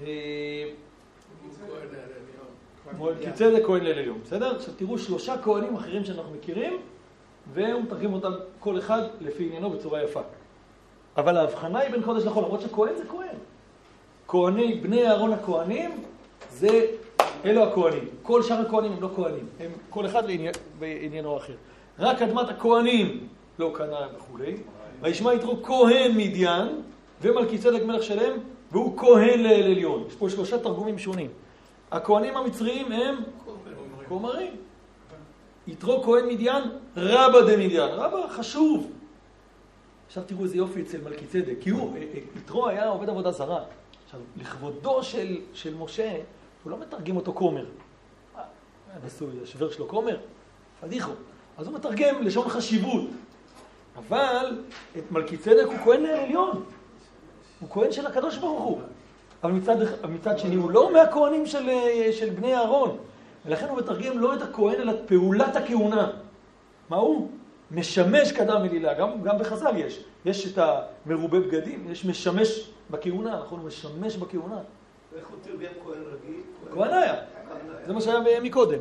כהן אל עליון. קיצה זה כהן ליל עליון. בסדר? עכשיו תראו שלושה כהנים אחרים שאנחנו מכירים, והוא מתרגם אותם כל אחד לפי עניינו בצורה יפה. אבל ההבחנה היא בין קודש לחול, למרות שכהן זה כהן. כהני, בני אהרון הכהנים, זה אלו הכהנים. כל שאר הכהנים הם לא כהנים, הם כל אחד בעניינו אחר. רק אדמת הכהנים לא קנה וכולי. וישמע יתרו כהן מדיין, ומלכי צדק מלך שלם, והוא כהן לאל עליון. יש פה שלושה תרגומים שונים. הכהנים המצריים הם כומרים. יתרו כהן מדיין, רבא דה מדיין. רבא חשוב. עכשיו תראו איזה יופי אצל מלכי צדק, כי הוא, יתרו היה עובד עבודה זרה. עכשיו, לכבודו של, של משה, הוא לא מתרגם אותו כומר. נשוי, השוור שלו כומר? פדיחו. אז הוא מתרגם לשון חשיבות. אבל את מלכי צדק הוא כהן לעליון. הוא כהן של הקדוש ברוך הוא. אבל מצד, מצד שני הוא לא מהכהנים של, של בני אהרון. ולכן הוא מתרגם לא את הכהן אלא את פעולת הכהונה. מה הוא? משמש קדם אלילה, גם, גם בחז"ל יש. יש את המרובה בגדים, יש משמש בכהונה, נכון? משמש בכהונה. איך הוא תרגם כהן רגיל? כהן היה. זה מה שהיה מקודם.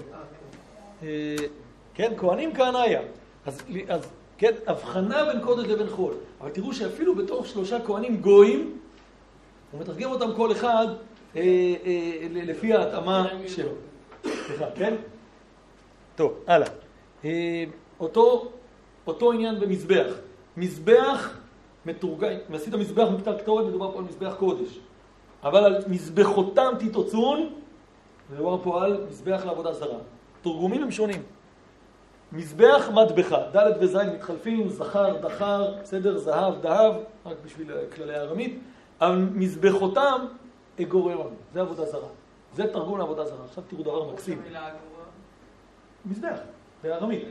כן, כהנים כהן היה. אז, אז כן, הבחנה בין קודש לבין חול. אבל תראו שאפילו בתוך שלושה כהנים גויים, הוא מתרגם אותם כל אחד אה, אה, לפי ההתאמה שלו. סליחה, כן? טוב, הלאה. אה, אותו, אותו עניין במזבח. מזבח מתורגל, עשית מזבח מכתר קטורת, מדובר פה על מזבח קודש. אבל על מזבחותם תתעוצון, מדובר פה על מזבח לעבודה זרה. תרגומים הם שונים. מזבח מטבחה, ד' וז' מתחלפים, זכר, דחר, בסדר, זהב, דהב, רק בשביל כללי הארמית. אבל מזבחותם אגוררון, זה עבודה זרה. זה תרגום לעבודה זרה. עכשיו תראו דבר מקסים. מזבח, בארמית.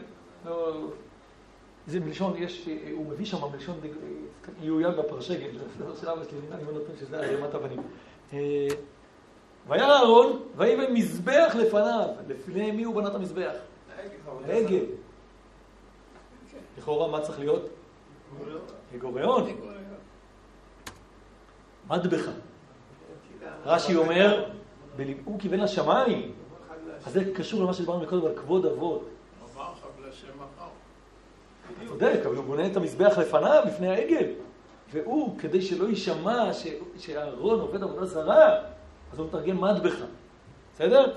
זה מלשון, יש, הוא מביא שם מלשון יהויין בפרשגל, זה לא של אבא שלי, אני לא נותן שזה הרמת אבנים. וירא אהרון, ויבן מזבח לפניו, לפני מי הוא בנה את המזבח? העגל. לכאורה מה צריך להיות? אגוררון. מטבחה. רש"י אומר, הוא כיוון לשמיים. אז זה קשור למה שדיברנו מקודם על כבוד אבות. אמר חבלה שם אחר. צודק, אבל הוא בונה את המזבח לפניו, לפני העגל. והוא, כדי שלא יישמע שהארון עובד עבודה זרה, אז הוא מתרגם מטבחה. בסדר?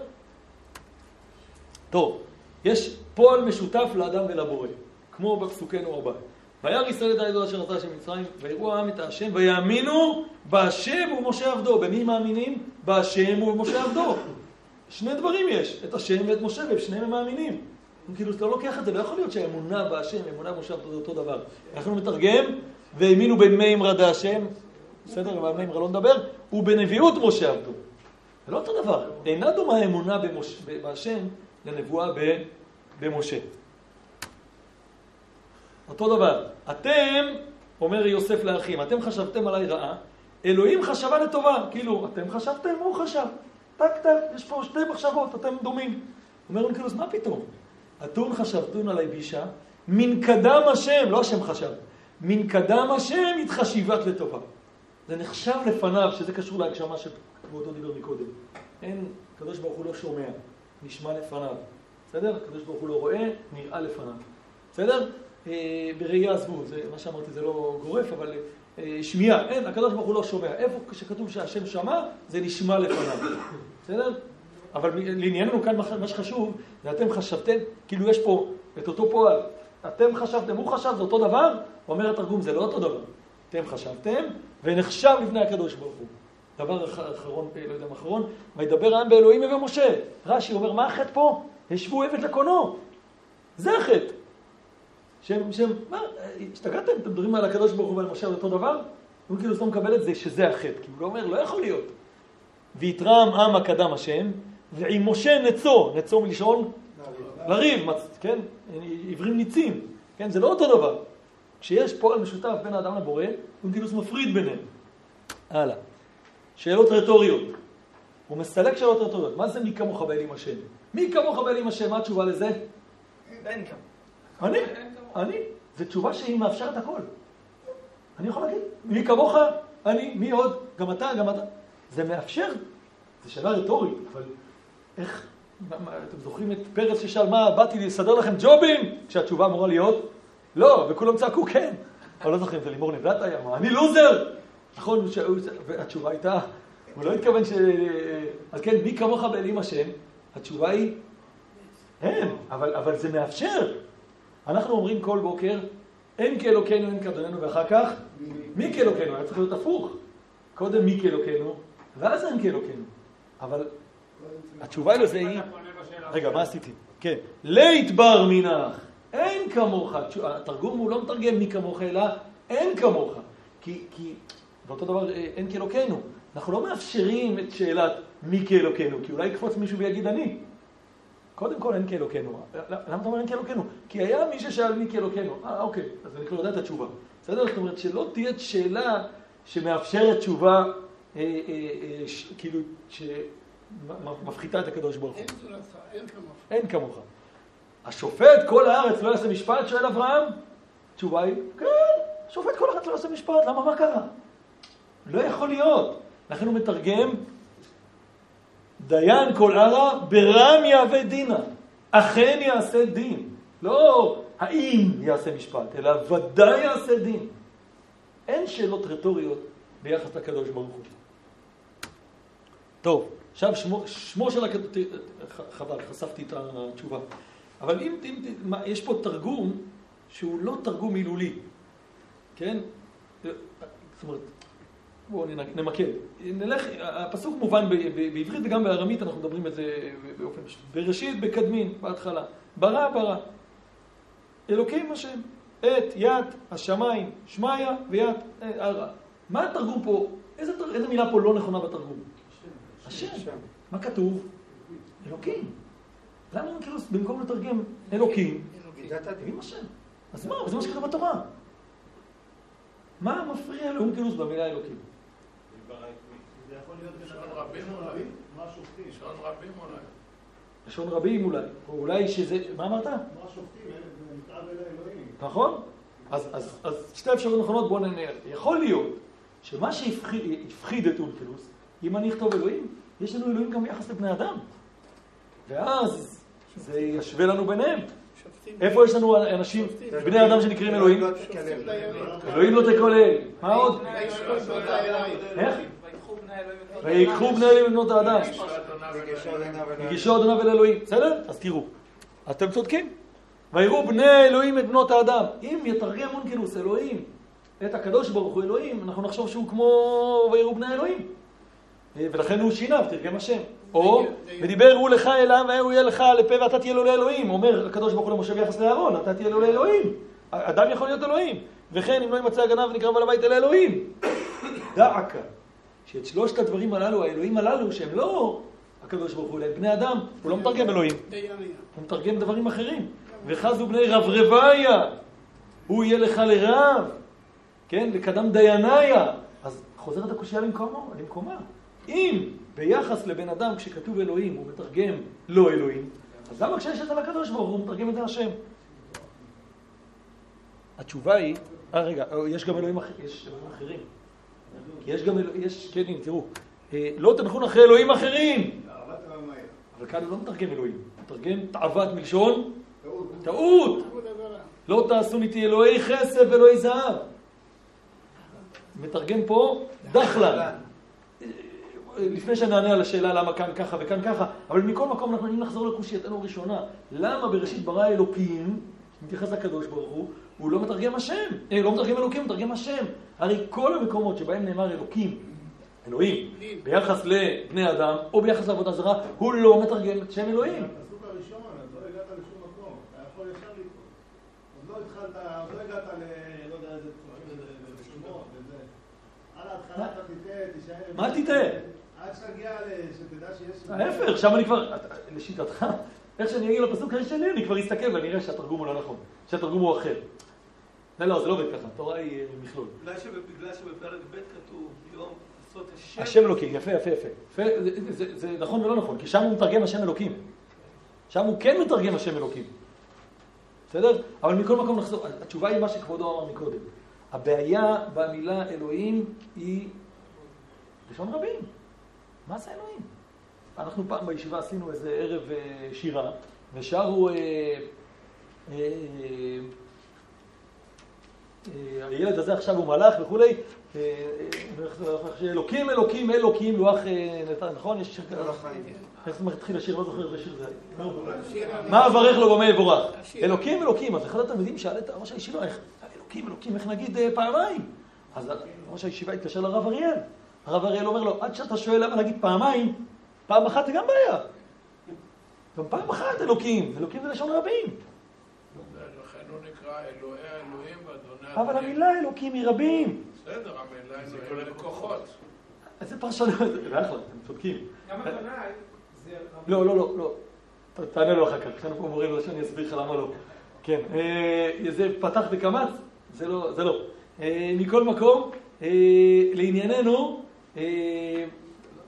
טוב, יש פועל משותף לאדם ולבורא, כמו בפסוקנו הבא. וירא ישראל את העדות אשר עשה השם במצרים, ויראו העם את השם, ויאמינו בהשם ומשה עבדו. במי מאמינים? בהשם ומשה עבדו. שני דברים יש, את השם ואת משה, ושניהם הם מאמינים. כאילו, אתה לא לוקח את זה, לא יכול להיות שהאמונה בהשם, האמונה במשה עבדו זה אותו דבר. אנחנו מתרגם, והאמינו במי אמרה דה השם, בסדר, במי אמרה לא נדבר, ובנביאות משה עבדו. זה לא אותו דבר. אינה דומה האמונה במש... בהשם לנבואה במשה. אותו דבר. אתם, אומר יוסף לאחים, אתם חשבתם עליי רעה, אלוהים חשבה לטובה. כאילו, אתם חשבתם, הוא חשב. טק טק, יש פה שתי מחשבות, אתם דומים. אומר להם כאילו, אז מה פתאום? אתון חשבתון עליי בישה, מן קדם השם, לא השם חשב, מן קדם השם התחשיבת לטובה. זה נחשב לפניו, שזה קשור להגשמה שכבודו דיבר מקודם. אין, הקדוש ברוך הוא לא שומע, נשמע לפניו. בסדר? הקדוש ברוך הוא לא רואה, נראה לפניו. בסדר? אה, בראייה עזבו, זה, מה שאמרתי זה לא גורף, אבל אה, שמיעה, אין, הקדוש ברוך הוא לא שומע. איפה שכתוב שהשם שמע, זה נשמע לפניו. בסדר? אבל לענייננו כאן מה שחשוב, זה אתם חשבתם, כאילו יש פה את אותו פועל, אתם חשבתם, הוא חשב, זה אותו דבר, אומר התרגום, זה לא אותו דבר. אתם חשבתם, ונחשב לפני הקדוש ברוך הוא. דבר אחרון, לא יודע מה אחרון, וידבר העם באלוהים ובמשה. רש"י אומר, מה החטא פה? השוו עבד לקונו. זה החטא. שהם, שהם, מה, השתגעתם? אתם מדברים על הקדוש ברוך הוא ועל משה, זה אותו דבר? הוא כאילו לא מקבל את זה, שזה החטא. כי הוא אומר, לא יכול להיות. ויתרם עם הקדם השם, ועם משה נצו, נצו מלשון לריב, כן? עברים ניצים, כן? זה לא אותו דבר. כשיש פועל משותף בין האדם לבורא, הוא כאילו מפריד ביניהם. הלאה. שאלות רטוריות. הוא מסלק שאלות רטוריות. מה זה מי כמוך באלים השם? מי כמוך באלים השם? מה התשובה לזה? אין כמוך. אני? אני? זו תשובה שהיא מאפשרת הכל. אני יכול להגיד, מי כמוך? אני? מי עוד? גם אתה? גם אתה? זה מאפשר. זו שאלה רטורית, אבל איך, מה, מה, אתם זוכרים את פרץ ששאל מה, באתי לסדר לכם ג'ובים? כשהתשובה אמורה להיות, לא, וכולם צעקו כן. אבל לא זוכרים, זה לימור נבלת היה, מה, אני לוזר! נכון, והתשובה הייתה, הוא לא התכוון ש... אז כן, מי כמוך באלים השם? התשובה היא, אין, אבל, אבל זה מאפשר. אנחנו אומרים כל בוקר, אין כאלוקנו, אין כאדוננו, ואחר כך, מי כאלוקנו? היה צריך להיות הפוך. קודם מי כאלוקנו, ואז אין כאלוקנו. אבל התשובה לזה היא... רגע, מה עשיתי? כן. להתבר מנך, אין כמוך. התרגום הוא לא מתרגם מי כמוך, אלא אין כמוך. כי, כי, באותו דבר, אין כאלוקנו. אנחנו לא מאפשרים את שאלת מי כאלוקנו, כי אולי יקפוץ מישהו ויגיד אני. קודם כל אין כאלוקנו. למה אתה אומר אין כאלוקנו? כי היה מי ששאל מי כאלוקנו. אה, אוקיי, אז אני כבר יודע את התשובה. בסדר? זאת אומרת שלא תהיה שאלה שמאפשרת תשובה, אה, אה, אה, ש, כאילו, שמפחיתה את הקדוש ברוך הוא. אין זולתך, אין כמוך. אין כמוך. השופט כל הארץ לא יעשה משפט, שואל אברהם? תשובה היא, כן, השופט כל הארץ לא יעשה משפט, למה, מה קרה? לא יכול להיות. לכן הוא מתרגם, דיין כל ערה ברם יהווה דינה, אכן יעשה דין. לא האם יעשה משפט, אלא ודאי יעשה דין. אין שאלות רטוריות ביחס לקדוש ברוך הוא. טוב, עכשיו שמו, שמו של הקדוש, חבל, חשפתי את התשובה. אבל אם, אם, מה, יש פה תרגום שהוא לא תרגום מילולי, כן? זאת אומרת, בואו נמקד. נלך, הפסוק מובן ב, ב, בעברית וגם בארמית, אנחנו מדברים את זה באופן פשוט. בראשית, בקדמין, בהתחלה. ברא, ברא. אלוקים השם. את, יד, השמיים, שמיה ויד, הרע. מה התרגום פה? איזה, איזה מילה פה לא נכונה בתרגום? השם. השם. מה כתוב? אלוקים. למה כאילו במקום לתרגם אלוקים? תגיד השם. אז מה? זה מה שכתוב בתורה. מה מפריע לאונקלוס במילה אלוקים? זה יכול להיות לשון רבים אולי. מה שופטים? לשון רבים אולי. לשון רבים אולי. או אולי שזה... מה אמרת? מה שופטים? זה נקרא בין האלוהים. נכון? אז, אז, אז שתי אפשרויות נכונות, בואו ננהל. יכול להיות שמה שהפחיד את אונקלוס, אם אני אכתוב אלוהים, יש לנו אלוהים גם ביחס לבני אדם. ואז זה ישווה לנו ביניהם. איפה יש לנו אנשים, בני אדם שנקראים אלוהים? אלוהים לא תקולל. מה עוד? איך? ויקחו בני אלוהים לבנות האדם. הגישו אדוניו אל אלוהים. בסדר? אז תראו. אתם צודקים. ויראו בני אלוהים את בנות האדם. אם יתרגם אונקלוס אלוהים, את הקדוש ברוך הוא אלוהים, אנחנו נחשוב שהוא כמו ויראו בני אלוהים. ולכן הוא שינה, תרגם השם. או, ודיבר הוא לך אליו, והוא יהיה לך לפה ואתה תהיה לו לאלוהים. אומר הקדוש ברוך הוא למשה ביחס לאהרון, אתה תהיה לו לאלוהים. אדם יכול להיות אלוהים. וכן, אם לא ימצא הגנב ונקרב על הבית אל האלוהים. דעקה, שאת שלושת הדברים הללו, האלוהים הללו, שהם לא הקדוש ברוך הוא, אלא בני אדם, הוא לא מתרגם אלוהים. הוא מתרגם דברים אחרים. וחזו בני רב רביה, הוא יהיה לך לרב, כן, לקדם דייניה. אז חוזרת הקושיה למקומה, למקומה. אם ביחס לבן אדם כשכתוב אלוהים הוא מתרגם לא אלוהים, אז למה כשיש את על הקדוש ברוך הוא מתרגם את זה השם? התשובה היא, אה רגע, יש גם אלוהים, יש אלוהים אחרים. יש גם אלוהים, יש, כן, תראו, לא תנחון אחרי אלוהים אחרים. אבל כאן הוא לא מתרגם אלוהים, הוא מתרגם תאוות מלשון טעות. לא תעשו איתי אלוהי חסד ואלוהי זהב. מתרגם פה דחלה. לפני שנענה על השאלה למה כאן ככה וכאן ככה, אבל מכל מקום אנחנו נחזור לקושייתנו הראשונה. למה בראשית ברא אלוקים, מתייחס לקדוש ברוך הוא, הוא לא מתרגם השם, אה, לא מתרגם אלוקים, מתרגם השם. הרי כל המקומות שבהם נאמר אלוקים, אלוהים, ביחס לבני אדם או ביחס לעבודה זרה, הוא לא מתרגם את שם אלוהים. הפסוק הראשון, אז לא הגעת לשום מקום, אתה יכול ישר לקרוא. עוד לא התחלת, עוד לא הגעת ל... לא יודע איזה שמות וזה. על ההתחלה אתה תיתן, תישאר... מה תיתן? עד שתגיע שתדע שיש... ההפך, שם אני כבר, לשיטתך, איך שאני אגיד לפסוק הראשון, אני כבר אסתכל ואני אראה שהתרגום הוא לא נכון, שהתרגום הוא אחר. לא, לא, זה לא עובד ככה, התורה היא מכלול. אולי שבגלל שבפרק ב' כתוב יום עשות השם... השם אלוקים, יפה, יפה, יפה. זה נכון ולא נכון, כי שם הוא מתרגם השם אלוקים. שם הוא כן מתרגם השם אלוקים. בסדר? אבל מכל מקום נחזור, התשובה היא מה שכבודו אמר מקודם. הבעיה במילה אלוהים היא לשון רבים. מה זה אלוהים? אנחנו פעם בישיבה עשינו איזה ערב שירה, ושרו אה, אה, אה, הילד הזה עכשיו הוא מלאך וכולי, אה, אה, אלוקים, אלוקים, אלוקים, לוח, אה, נכון? יש שיר כזה? איך זה מתחיל השיר? לא זוכר איזה שיר זה. מה אברך לו במה יבורך? אלוקים, אלוקים. אז אחד התלמידים שאל את ראש הישיבה, אלוקים, אלוקים, איך נגיד פעמיים? אז ראש הישיבה התקשר לרב אריאל. הרב אריאל אומר לו, עד שאתה שואל למה להגיד פעמיים, פעם אחת זה גם בעיה. גם פעם אחת אלוקים, אלוקים זה לשון רבים. לכן הוא נקרא אלוהי האלוהים ואדוני אבל המילה אלוקים היא רבים. בסדר, המילה אלוהים לקוחות. איזה פרשנות, זה אחלה, אתם צודקים. גם אדוני זה... לא, לא, לא, לא. תענה לו אחר כך, כשאנו פה אומרים לו שאני אסביר לך למה לא. כן, זה פתח וקמץ, זה לא, זה לא. מכל מקום, לענייננו,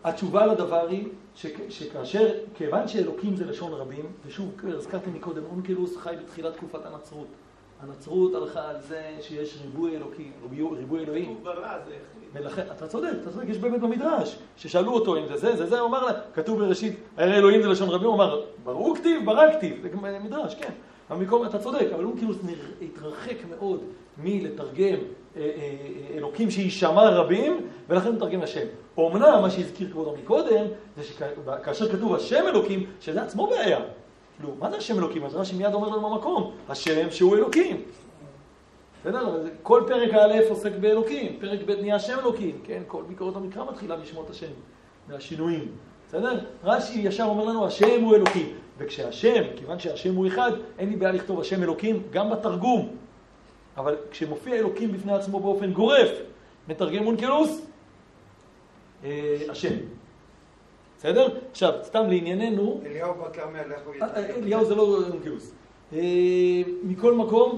התשובה לדבר היא שכאשר, כיוון שאלוקים זה לשון רבים, ושוב, הזכרתי מקודם, אונקלוס חי בתחילת תקופת הנצרות. הנצרות הלכה על זה שיש ריבוי אלוקים, ריבוי אלוהים. הוא ברא, זה ולכן, אתה צודק, אתה צודק, יש באמת במדרש, ששאלו אותו אם זה זה, זה זה, הוא אמר לה, כתוב בראשית, הרי אלוהים זה לשון רבים, הוא אמר, ברור כתיב, ברא כתיב, זה מדרש, כן. אבל מקום, אתה צודק, אבל הוא כאילו התרחק מאוד מלתרגם אלוקים שישמע רבים, ולכן הוא מתרגם לשם. אומנם, מה שהזכיר כבודו מקודם, זה שכאשר כתוב השם אלוקים, שזה עצמו בעיה. לא, מה זה השם אלוקים? אז רש"י מיד אומר לנו במקום, השם שהוא אלוקים. בסדר? כל פרק א' עוסק באלוקים, פרק ב' נהיה השם אלוקים, כן? כל ביקורת המקרא מתחילה משמות השם, מהשינויים. בסדר? רש"י ישר אומר לנו, השם הוא אלוקים. וכשהשם, כיוון שהשם הוא אחד, אין לי בעיה לכתוב השם אלוקים, גם בתרגום. אבל כשמופיע אלוקים בפני עצמו באופן גורף, מתרגם אונקלוס, אה, השם. בסדר? עכשיו, סתם לענייננו... אליהו בכרמל, איך הוא יתרגם? אליהו זה לא אונקלוס. מכל מקום,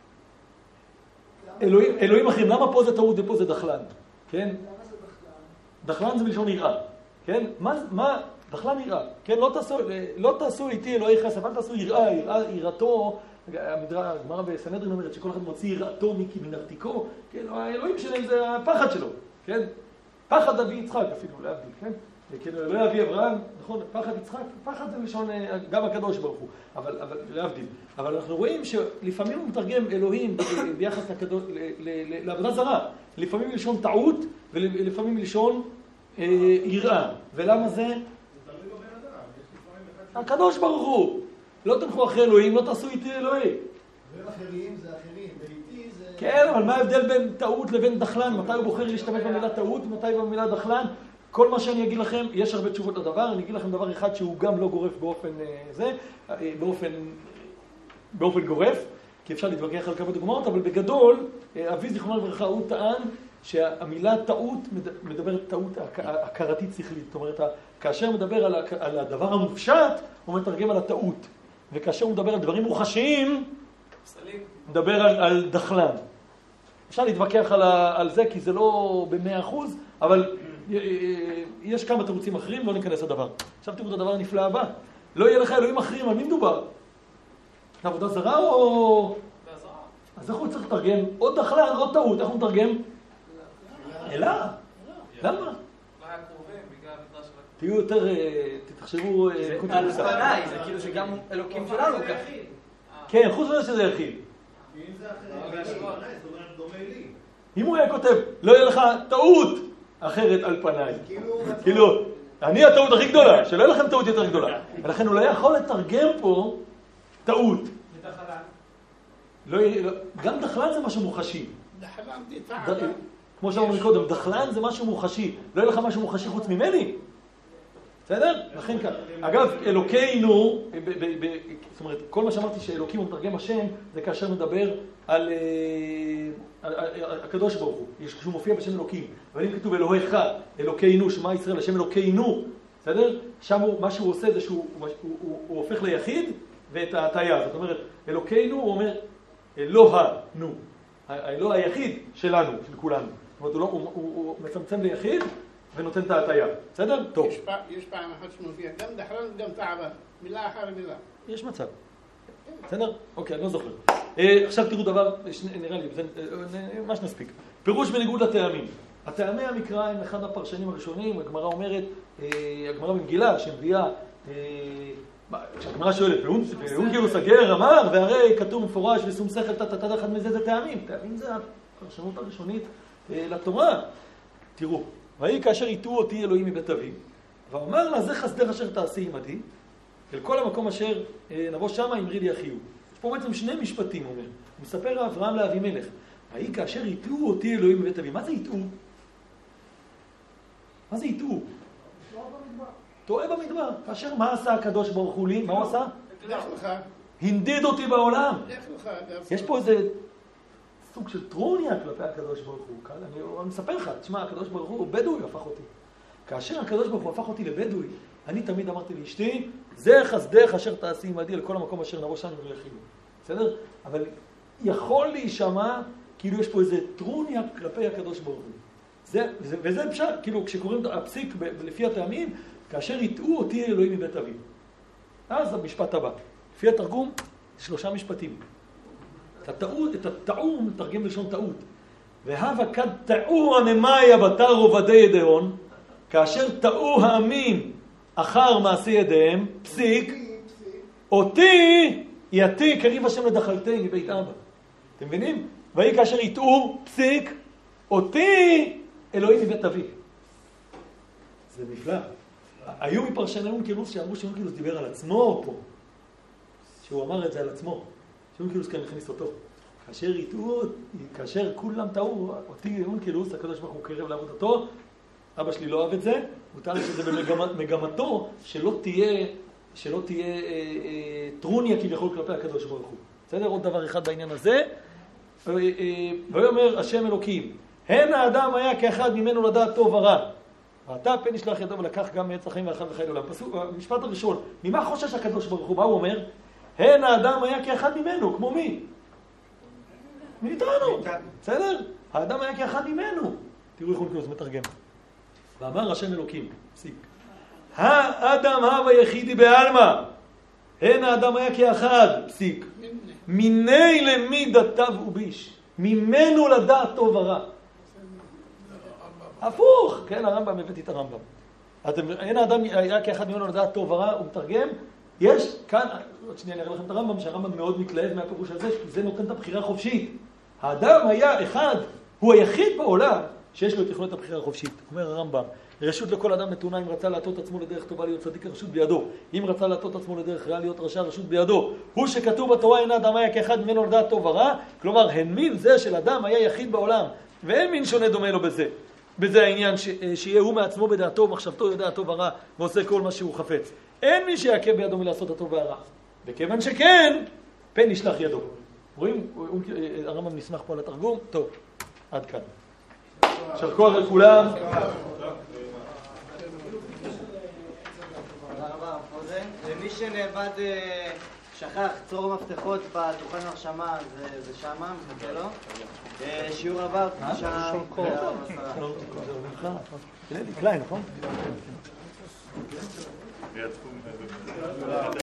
אלוהים, אלוהים אחרים, למה פה זה טעות ופה זה דחלן? כן? למה זה דחלן? דחלן זה בלשון יראה. כן? מה, מה, דחלן יראה. כן? לא תעשו, לא תעשו איתי אלוהי חסד, אל תעשו יראה, יראה, יראתו, המדרש, הגמרא בסנהדרין אומרת שכל אחד מוציא יראתו מנרתיקו, כן? האלוהים שלהם זה הפחד שלו, כן? פחד אבי יצחק אפילו, להבדיל, כן? כן, אלוהי אבי אברהם, נכון, פחד יצחק, פחד זה לשון גם הקדוש ברוך הוא, אבל, אבל להבדיל. אבל אנחנו רואים שלפעמים הוא מתרגם אלוהים ביחס לקדוש, לעבודה זרה, לפעמים לשון טעות ולפעמים לשון אה, יראה. ולמה זה? זה תלוי בבן אדם, יש לפעמים אחד... הקדוש ברוך הוא. לא תלכו אחרי אלוהים, לא תעשו איתי אלוהי. ואחרים זה אחרים, ואיתי זה... כן, אבל מה ההבדל בין טעות לבין דחלן? מתי הוא בוחר להשתמש במילה טעות ומתי במילה דחלן? כל מה שאני אגיד לכם, יש הרבה תשובות לדבר, אני אגיד לכם דבר אחד שהוא גם לא גורף באופן זה, באופן, באופן גורף, כי אפשר להתווכח על כמה דוגמאות, אבל בגדול, אבי זיכרונו לברכה הוא טען שהמילה טעות מדברת טעות הכרתית שכלית, זאת אומרת, כאשר הוא מדבר על, על הדבר המופשט, הוא מתרגם על הטעות, וכאשר הוא מדבר על דברים מוחשיים, הוא מדבר על, על דחלן. אפשר להתווכח על, על זה, כי זה לא במאה אחוז, אבל יש כמה תירוצים אחרים, לא ניכנס לדבר. עכשיו תראו את הדבר הנפלא הבא. לא יהיה לך אלוהים אחרים, על מי מדובר? עבודה זרה או... אז איך הוא צריך לתרגם? עוד דחלן, עוד טעות, איך הוא מתרגם? אלה. למה? תהיו יותר, תתחשבו... על פניי, זה כאילו שגם אלוקים שלנו ככה. כן, חוץ מזה שזה יחיד. אם זה אחרי, זאת אומרת, דומה לי. אם הוא היה כותב, לא יהיה לך טעות אחרת על פניי. כאילו, אני הטעות הכי גדולה, שלא יהיה לכם טעות יותר גדולה. ולכן הוא לא יכול לתרגם פה טעות. גם דחלן זה משהו מוחשי. דחלן זה טעם. כמו שאמרנו קודם, דחלן זה משהו מוחשי. לא יהיה לך משהו מוחשי חוץ ממני. בסדר? לכן כאן. אגב, אלוקינו, זאת אומרת, כל מה שאמרתי שאלוקים הוא מתרגם השם, זה כאשר מדבר על הקדוש ברוך הוא. שהוא מופיע בשם אלוקים. אבל אם כתוב אלוהיך, אלוקינו, שמה ישראל, השם אלוקינו, בסדר? שם מה שהוא עושה זה שהוא הופך ליחיד ואת ההטיה. זאת אומרת, אלוקינו הוא אומר אלוהנו. האלוה היחיד שלנו, של כולנו. זאת אומרת, הוא מצמצם ליחיד, ונותן את ההטיה. בסדר? טוב. יש פעם אחת שמופיע גם דחלן וגם תעבה. מילה אחר מילה. יש מצב. בסדר? אוקיי, אני לא זוכר. עכשיו תראו דבר, נראה לי, מה שנספיק. פירוש בניגוד לטעמים. הטעמי המקרא הם אחד הפרשנים הראשונים, הגמרא אומרת, הגמרא במגילה שמביאה, כשהגמרא שואלת, ואונקלוס הגר אמר, והרי כתוב מפורש ושום שכל, תתתת אחד מזה זה טעמים. טעמים זה הפרשנות הראשונית לתורה. תראו. ויהי כאשר יטעו אותי אלוהים מבית אבי, ואומר לה, זה חסדך אשר תעשי עמדי, אל כל המקום אשר נבוא שמה אמרי לי אחיהו. יש פה בעצם שני משפטים, אומר. הוא מספר אברהם לאבימלך, ויהי כאשר יטעו אותי אלוהים מבית אבי. מה זה יטעו? מה זה יטעו? טועה במדבר. כאשר מה עשה הקדוש ברוך הוא לי? מה הוא עשה? הנדיד אותי בעולם. יש פה איזה... סוג של טרוניה כלפי הקדוש ברוך הוא. אני, אני מספר לך, תשמע, הקדוש ברוך הוא בדואי הפך אותי. כאשר הקדוש ברוך הוא הפך אותי לבדואי, אני תמיד אמרתי לאשתי, זה חסדך אשר תעשי עמדי לכל המקום אשר נבוא שם ויחינו. בסדר? אבל יכול להישמע כאילו יש פה איזה טרוניה כלפי הקדוש ברוך הוא. זה, זה, וזה פשט, כאילו כשקוראים הפסיק לפי הטעמים, כאשר יטעו אותי אלוהים מבית אבי. אז המשפט הבא. לפי התרגום, שלושה משפטים. את הטעות, את הטעום, תרגם לשון טעות. והווה כד טעו הנמיה בתר עובדי ידעון, כאשר טעו העמים אחר מעשי ידיהם, פסיק, אותי יתי קריב השם לדחלתי מבית אבא. אתם מבינים? והיא כאשר יטעו, פסיק, אותי אלוהים מבית אבי. זה נפלא. היו מפרשני אונקלוס שאמרו שאונקלוס דיבר על עצמו פה. שהוא אמר את זה על עצמו. שאונקלוס כאן הכניס אותו. כאשר יטעו, כאשר כולם טעו, אותי אונקלוס, הקדוש ברוך הוא קרב לעבוד אותו, אבא שלי לא אוהב את זה, הוא טען שזה במגמתו שלא תהיה, שלא תהיה אה, אה, טרוניה כביכול כלפי הקדוש ברוך הוא. בסדר? עוד דבר אחד בעניין הזה. ויאמר השם אלוקים, הן האדם היה כאחד ממנו לדעת טוב ורע. ואתה פן ישלח ידו ולקח גם מעץ החיים ואכל וחי לעולם. פסוק, המשפט הראשון, ממה חושש הקדוש ברוך הוא? מה הוא אומר? הן האדם היה כאחד ממנו, כמו מי? מאיתנו. בסדר? האדם היה כאחד ממנו. תראו איך הוא נקלוס מתרגם. ואמר השם אלוקים, פסיק. האדם הווה יחידי בעלמא. הן האדם היה כאחד, פסיק. מיני למי דתיו וביש. ממנו לדעת טוב ורע. הפוך. כן, הרמב"ם, הבאתי את הרמב"ם. אתם, אין האדם היה כאחד ממנו לדעת טוב ורע, הוא מתרגם. יש כאן, עוד שנייה אני אראה לכם את הרמב"ם, שהרמב"ם מאוד מתלהב מהפירוש הזה, זה נותן את הבחירה חופשית. האדם היה אחד, הוא היחיד בעולם שיש לו את יכולת הבחירה החופשית. אומר הרמב"ם, רשות לכל אדם נתונה, אם רצה לעטות עצמו לדרך טובה להיות צדיק, רשות בידו. אם רצה לעטות עצמו לדרך רעה להיות רשע, רשות בידו. הוא שכתוב בתורה, אין האדם היה כאחד ממנו לדעת טוב ורע, כלומר, הן מין זה של אדם היה יחיד בעולם, ואין מין שונה דומה לו בזה. בזה העניין ש, שיהיה הוא מעצמו בדעתו, מחשבתו יודע הטוב והרע, ועושה כל מה שהוא חפץ. אין מי שיעכב בידו מלעשות הטוב והרע. וכיוון שכן, פן ישלח ידו. רואים? הרמב"ם נשמח פה על התרגום. טוב, עד כאן. יישר כוח לכולם. למי שנאבד, שכח, צרור מפתחות בדוכן הרשמה, זה שמה, מחכה לו. שיעור הבא, פגישה... קליין, נכון?